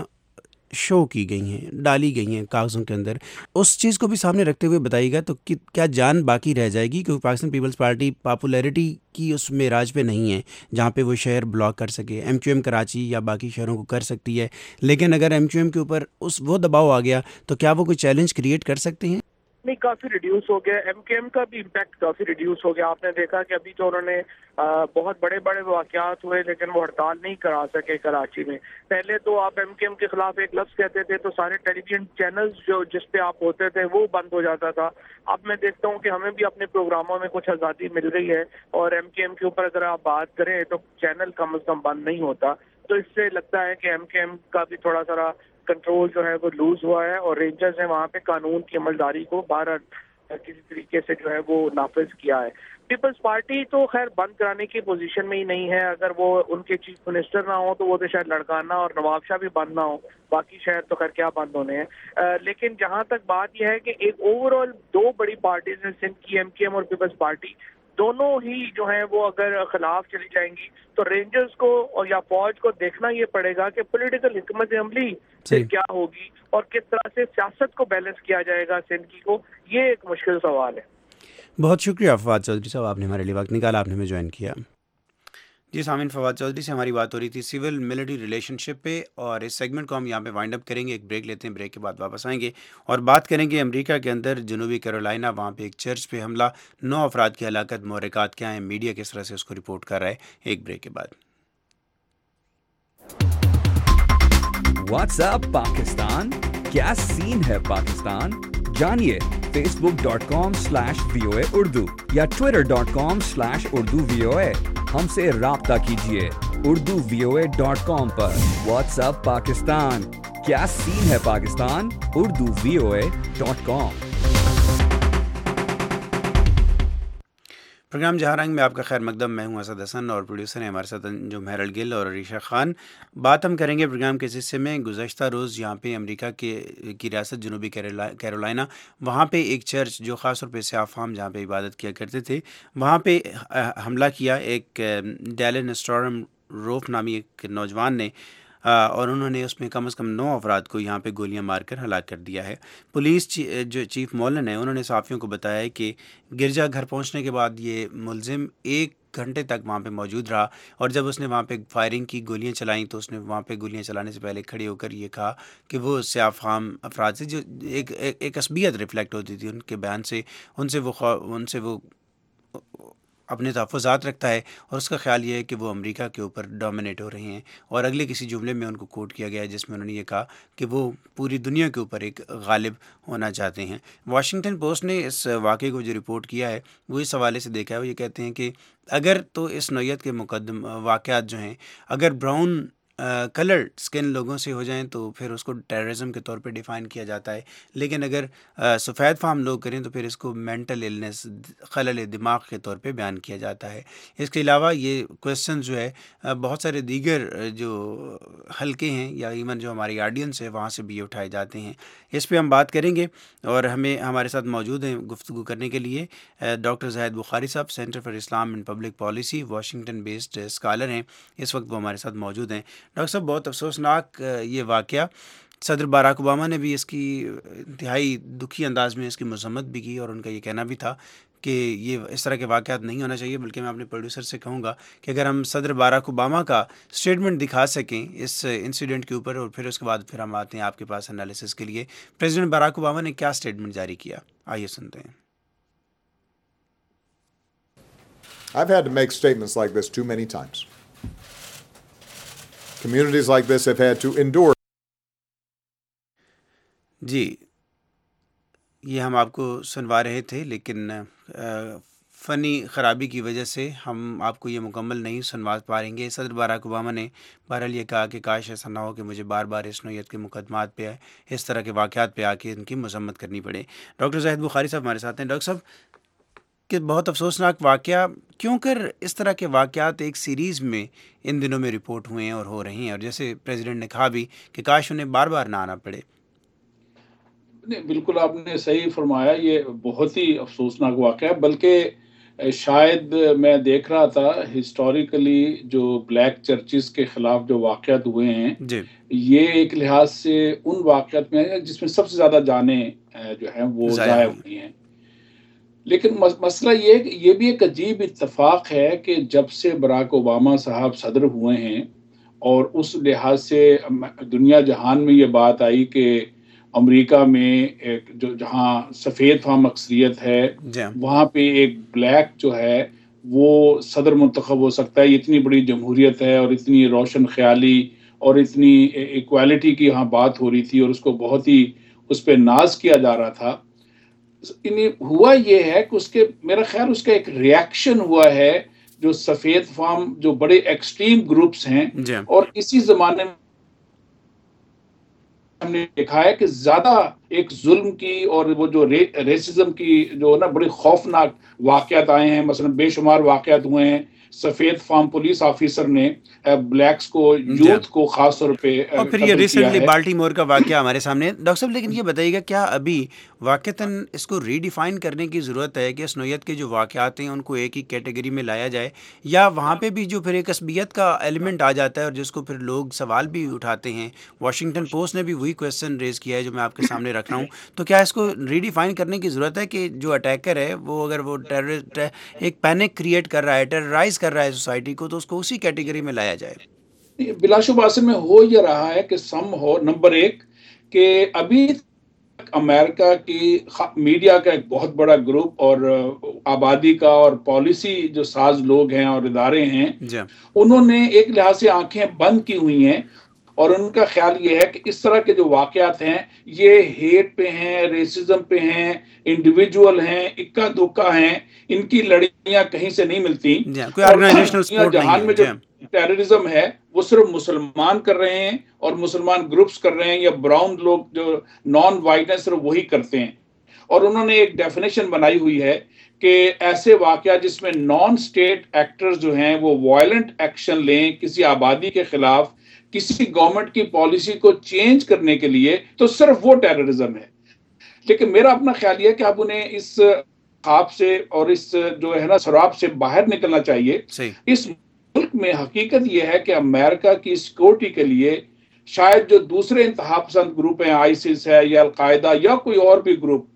Speaker 1: शो की गई हैं, डाली गई हैं कागज़ों के अंदर, उस चीज़ को भी सामने रखते हुए बताइएगा तो कि क्या जान बाकी रह जाएगी, क्योंकि पाकिस्तान पीपल्स पार्टी पॉपुलैरिटी की उस मेराज पे नहीं है जहाँ पे वो शहर ब्लॉक कर सके। एमक्यूएम कराची या बाकी शहरों को कर सकती है, लेकिन अगर एमक्यूएम के ऊपर वो दबाव आ गया तो क्या वो कोई चैलेंज क्रिएट कर सकते हैं?
Speaker 9: नहीं, काफी रिड्यूस हो गया, एमकेएम का भी इम्पैक्ट काफी रिड्यूस हो गया। आपने देखा कि अभी तो उन्होंने बहुत बड़े बड़े वाकयात हुए लेकिन वो हड़ताल नहीं करा सके कराची में। पहले तो आप एमकेएम के खिलाफ एक लफ्ज कहते थे तो सारे टेलीविजन चैनल्स जो जिस पे आप होते थे वो बंद हो जाता था। अब मैं देखता हूँ कि हमें भी अपने प्रोग्रामों में कुछ आज़ादी मिल गई है, और एमकेएम के ऊपर अगर आप बात करें तो चैनल कम से कम बंद नहीं होता। तो इससे लगता है कि एमकेएम का भी थोड़ा सा कंट्रोल जो है वो लूज हुआ है, और रेंजर्स ने वहाँ पे कानून की अमलदारी को बाहर किसी तरीके से जो है वो नाफिज किया है। पीपल्स पार्टी तो खैर बंद कराने की पोजीशन में ही नहीं है। अगर वो उनके चीफ मिनिस्टर ना हो तो वो तो शायद लड़काना और नवाब शाह भी बंद ना हो, बाकी शहर तो खैर क्या बंद होने हैं। लेकिन जहाँ तक बात यह है कि एक ओवरऑल 2 बड़ी पार्टीज हैं सिंध की, एमकेएम और पीपल्स पार्टी, दोनों ही जो है वो अगर खिलाफ चली जाएंगी तो रेंजर्स को और या फौज को देखना ये पड़ेगा कि पॉलिटिकल हिकमत अमली से क्या होगी और किस तरह से सियासत को बैलेंस किया जाएगा सिंध की को। ये एक मुश्किल सवाल है।
Speaker 1: बहुत शुक्रिया फवाद चौधरी साहब, आपने हमारे लिए वक्त निकाला, आपने हमें ज्वाइन किया। जी सामिन, फवाद चौधरी से हमारी बात हो रही थी सिविल मिलिट्री रिलेशनशिप पे, और इस सेगमेंट को हम यहाँ पे वाइंड अप करेंगे। एक ब्रेक लेते हैं, ब्रेक के बाद वापस आएंगे और बात करेंगे अमेरिका के अंदर जनूबी कैरोलिना, वहाँ पे एक चर्च पे हमला, 9 अफराद की हलाकत, मोहरकात क्या हैं, मीडिया किस तरह से उसको रिपोर्ट कर रहा है। एक ब्रेक के बाद।
Speaker 10: व्हाट्सएप पाकिस्तान, क्या सीन है पाकिस्तान? जानिए facebook.com/VOA Urdu या twitter.com/Urdu VOA। हमसे राब्ता कीजिए urduvoa.com पर। व्हाट्सएप पाकिस्तान, क्या सीन है पाकिस्तान? urduvoa.com।
Speaker 1: प्रोग्राम जहाँ रंग में आपका खैर मकदम। मैं हूँ असद हसन और प्रोड्यूसर हैं हमारे साथ अंजुम हैरल गिल और अरीशा खान। बात हम करेंगे प्रोग्राम के हिस्से में गुज़श्ता रोज़ यहाँ पे अमेरिका की रियासत जनूबी कैरोलिना, वहाँ पे एक चर्च जो ख़ास तौर पे सियाफ़ाम जहाँ पे इबादत किया करते थे, वहाँ पे हमला किया एक डैलन स्टॉर्म रोफ नामी एक नौजवान ने, और उन्होंने उसमें कम से कम 9 अफराद को यहाँ पे गोलियां मारकर हलाक कर दिया है। पुलिस जो चीफ मौलन है उन्होंने सहाफ़ियों को बताया है कि गिरजा घर पहुँचने के बाद ये मुलजिम 1 घंटे तक वहाँ पे मौजूद रहा, और जब उसने वहाँ पे फायरिंग की, गोलियां चलाईं, तो उसने वहाँ पे गोलियां चलाने से पहले खड़े होकर ये कहा कि वो सियाफ़ाम अफराद से जो एक असबियत रिफ्लेक्ट होती थी उनके बयान से, उनसे वो اپنے تحفظات رکھتا ہے اور اس کا خیال یہ ہے کہ وہ امریکہ کے اوپر ڈومینیٹ ہو رہے ہیں. اور اگلے کسی جملے میں ان کو کوٹ کیا گیا ہے جس میں انہوں نے یہ کہا کہ وہ پوری دنیا کے اوپر ایک غالب ہونا چاہتے ہیں. واشنگٹن پوسٹ نے اس واقعے کو جو رپورٹ کیا ہے وہ اس حوالے سے دیکھا ہے. وہ یہ کہتے ہیں کہ اگر تو اس نوعیت کے واقعات جو ہیں اگر براؤن کلر سکن لوگوں سے ہو جائیں تو پھر اس کو ٹیررزم کے طور پہ ڈیفائن کیا جاتا ہے، لیکن اگر سفید فام لوگ کریں تو پھر اس کو مینٹل ایلنس، خلل دماغ کے طور پہ بیان کیا جاتا ہے. اس کے علاوہ یہ کویسچن جو ہے بہت سارے دیگر جو حلقے ہیں یا ایون جو ہماری آڈینس ہے وہاں سے بھی اٹھائے جاتے ہیں. اس پہ ہم بات کریں گے اور ہمارے ساتھ موجود ہیں گفتگو کرنے کے لیے ڈاکٹر زاہد بخاری صاحب، center for Islam and public policy, Washington based scholar ہیں. اس وقت وہ ہمارے ساتھ موجود ہیں. ڈاکٹر صاحب، بہت افسوسناک یہ واقعہ، صدر باراک اوباما نے بھی اس کی انتہائی دکھی انداز میں اس کی مذمت بھی کی اور ان کا یہ کہنا بھی تھا کہ یہ اس طرح کے واقعات نہیں ہونا چاہیے. بلکہ میں اپنے پروڈیوسر سے کہوں گا کہ اگر ہم صدر باراک اوباما کا اسٹیٹمنٹ دکھا سکیں اس انسیڈنٹ کے اوپر اور پھر اس کے بعد پھر ہم آتے ہیں آپ کے پاس انالیسس کے لیے. پریزیڈنٹ باراک اوباما نے کیا اسٹیٹمنٹ جاری کیا، آئیے سنتے ہیں.
Speaker 11: I've had to make statements like this too many times. Communities like this have had to endure.
Speaker 1: جی، یہ ہم آپ کو سنوا رہے تھے لیکن فنی خرابی کی وجہ سے ہم آپ کو یہ مکمل نہیں سنوا پا رہیں گے. صدر باراک اوباما نے بہرحال یہ کہا کہ کاش ایسا نہ ہو کہ مجھے بار بار اس نوعیت کے مقدمات پہ اس طرح کے واقعات پہ آ کے ان کی مذمت کرنی پڑے. ڈاکٹر زاہد بخاری صاحب ہمارے ساتھ ہیں. ڈاکٹر صاحب، کہ بہت افسوسناک واقعہ، کیوں کر اس طرح کے واقعات ایک سیریز میں ان دنوں میں رپورٹ ہوئے ہیں اور ہو رہی ہیں، اور جیسے پریزیڈنٹ نے کہا بھی کہ کاش انہیں بار بار نہ آنا پڑے.
Speaker 12: نہیں، بالکل آپ نے صحیح فرمایا، یہ بہت ہی افسوسناک واقعہ ہے. بلکہ شاید میں دیکھ رہا تھا ہسٹوریکلی جو بلیک چرچز کے خلاف جو واقعات ہوئے ہیں
Speaker 1: جی،
Speaker 12: یہ ایک لحاظ سے ان واقعات میں ہے جس میں سب سے زیادہ جانیں جو ہیں وہ ضائع ہوئی ہیں. لیکن مسئلہ یہ ہے کہ یہ بھی ایک عجیب اتفاق ہے کہ جب سے باراک اوباما صاحب صدر ہوئے ہیں اور اس لحاظ سے دنیا جہان میں یہ بات آئی کہ امریکہ میں ایک جو جہاں سفید فام اکثریت ہے وہاں پہ ایک بلیک جو ہے وہ صدر منتخب ہو سکتا ہے. اتنی بڑی جمہوریت ہے اور اتنی روشن خیالی اور اتنی ایکوالٹی کی یہاں بات ہو رہی تھی اور اس کو بہت ہی اس پہ ناز کیا جا رہا تھا. ہوا یہ ہے کہ اس کے میرا خیال اس کا ایک ریاکشن ہوا ہے جو سفید فام جو بڑے ایکسٹریم گروپس ہیں، اور اسی زمانے میں ہم نے دیکھا ہے کہ زیادہ ایک ظلم کی اور وہ جو ریسزم کی جو نا بڑی خوفناک واقعات آئے ہیں. مثلا بے شمار واقعات ہوئے ہیں، سفید فام پولیس آفیسر نے بلیکس کو، یوتھ کو خاص طور پہ،
Speaker 1: اور پھر یہ ریسنٹلی بالٹی مور کا واقعہ ہمارے سامنے. ڈاکٹر صاحب، لیکن یہ بتائیے گا کیا ابھی واقعتاً اس کو ری ڈیفائن کرنے کی ضرورت ہے کہ اس نوعیت کے جو واقعات ہیں ان کو ایک ہی کیٹیگری میں لایا جائے، یا وہاں پہ بھی جو پھر ایک عصبیت کا ایلیمنٹ آ جاتا ہے اور جس کو پھر لوگ سوال بھی اٹھاتے ہیں؟ واشنگٹن پوسٹ نے بھی وہی کویسچن ریز کیا ہے جو میں آپ کے سامنے رکھ رہا ہوں. تو کیا اس کو ری ڈیفائن کرنے کی ضرورت ہے کہ جو اٹیکر ہے وہ اگر وہ ایک پینک کریٹ کر رہا ہے، ٹیررائز کر رہا ہے سوسائٹی کو، تو اس کو اسی کیٹیگری میں لایا جائے؟
Speaker 12: بلا شبہ اصل میں ہو یہ رہا ہے کہ سم ہو نمبر ایک کہ ابھی امریکہ کی میڈیا کا ایک بہت بڑا گروپ اور آبادی کا اور پالیسی جو ساز لوگ ہیں اور ادارے ہیں، انہوں نے ایک لحاظ سے آنکھیں بند کی ہوئی ہیں، اور ان کا خیال یہ ہے کہ اس طرح کے جو واقعات ہیں یہ ہیٹ پہ ہیں، ریسزم پہ ہیں، انڈیویجول ہیں، اکا دکا ہیں، ان کی لڑیاں کہیں سے نہیں ملتی. جہان میں جو ٹیررزم ہے وہ صرف مسلمان کر رہے ہیں اور مسلمان گروپس کر رہے ہیں، یا براؤن لوگ جو نان وائٹ ہیں صرف وہی کرتے ہیں. اور انہوں نے ایک ڈیفینیشن بنائی ہوئی ہے کہ ایسے واقعات جس میں نان سٹیٹ ایکٹرز جو ہیں وہ وائلنٹ ایکشن لیں کسی آبادی کے خلاف، کسی گورنمنٹ کی پالیسی کو چینج کرنے کے لیے، تو صرف وہ ٹیررزم ہے. لیکن میرا اپنا خیال یہ ہے کہ اب انہیں اس خواب سے اور اس جو ہے نا سراب سے باہر نکلنا چاہیے. اس ملک میں حقیقت یہ ہے کہ امریکہ کی سیکورٹی کے لیے شاید جو دوسرے انتہا پسند گروپ ہیں، آئیسس ہے یا القاعدہ یا کوئی اور بھی گروپ،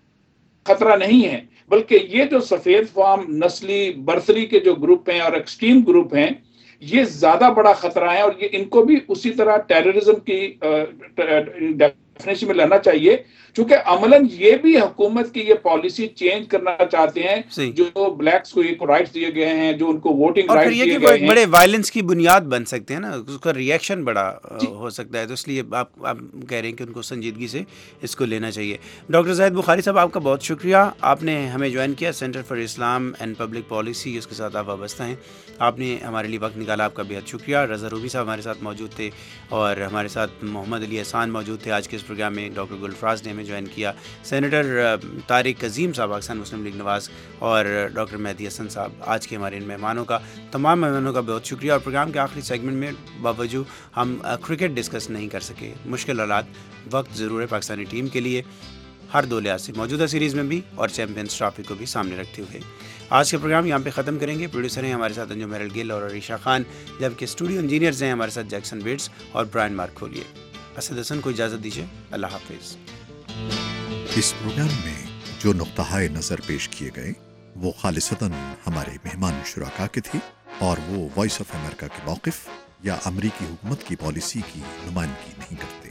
Speaker 12: خطرہ نہیں ہے، بلکہ یہ جو سفید فام نسلی برتری کے جو گروپ ہیں اور ایکسٹریم گروپ ہیں یہ زیادہ بڑا خطرہ ہے. اور یہ ان کو بھی اسی طرح ٹیررزم کی ڈیفینیشن میں لانا چاہیے، چونکہ عملاً یہ بھی حکومت کی یہ پالیسی چینج کرنا چاہتے ہیں، جو بلیکس کو ایک رائٹس دیے گئے ہیں، جو ان کو ووٹنگ رائٹس دیے گئے ہیں، اور پھر یہ کہ
Speaker 1: بڑے وائلنس کی بنیاد بن سکتے ہیں نا، اس کا ری ایکشن بڑا ہو سکتا ہے، تو اس لیے آپ کہہ رہے ہیں کہ ان کو سنجیدگی سے اس کو لینا چاہیے۔ ڈاکٹر زاہد بخاری صاحب، آپ کا بہت شکریہ، آپ نے ہمیں جوائن کیا، center for Islam and public policy, اس کے ساتھ آپ وابستہ ہیں، آپ نے ہمارے لیے وقت نکالا، آپ کا بہت شکریہ۔ رضا روبی صاحب ہمارے ساتھ موجود تھے، اور ہمارے ساتھ محمد علی احسان موجود تھے آج کے اس پروگرام میں۔ ڈاکٹر گلفراز نے ہمیں جوائن کیا، سینیٹر طارق عظیم صاحب پاکستان مسلم لیگ نواز، اور ڈاکٹر مہدی حسن صاحب، آج کے ہمارے ان مہمانوں کا، تمام مہمانوں کا بہت شکریہ۔ اور پروگرام کے آخری سیگمنٹ میں باوجود ہم کرکٹ ڈسکس نہیں کر سکے، مشکل حالات، وقت ضرور ہے پاکستانی ٹیم کے لیے ہر دو لحاظ سے، موجودہ سیریز میں بھی اور چیمپئنز ٹرافی کو بھی سامنے رکھتے ہوئے۔ آج کے پروگرام یہاں پہ ختم کریں گے۔ پروڈیوسر ہیں ہمارے ساتھ انجم میرل گل اور عریشہ خان، جبکہ اسٹوڈیو انجینئرز ہیں ہمارے ساتھ جیکسن بیٹس اور برائن مارک کھولیے۔ اسد حسن کو اجازت دیجیے، اللہ حافظ۔
Speaker 13: اس پروگرام میں جو نقطہ نظر پیش کیے گئے وہ خالصتاً ہمارے مہمان شرکاء کے تھے، اور وہ وائس آف امریکہ کے موقف یا امریکی حکومت کی پالیسی کی نمائندگی نہیں کرتے۔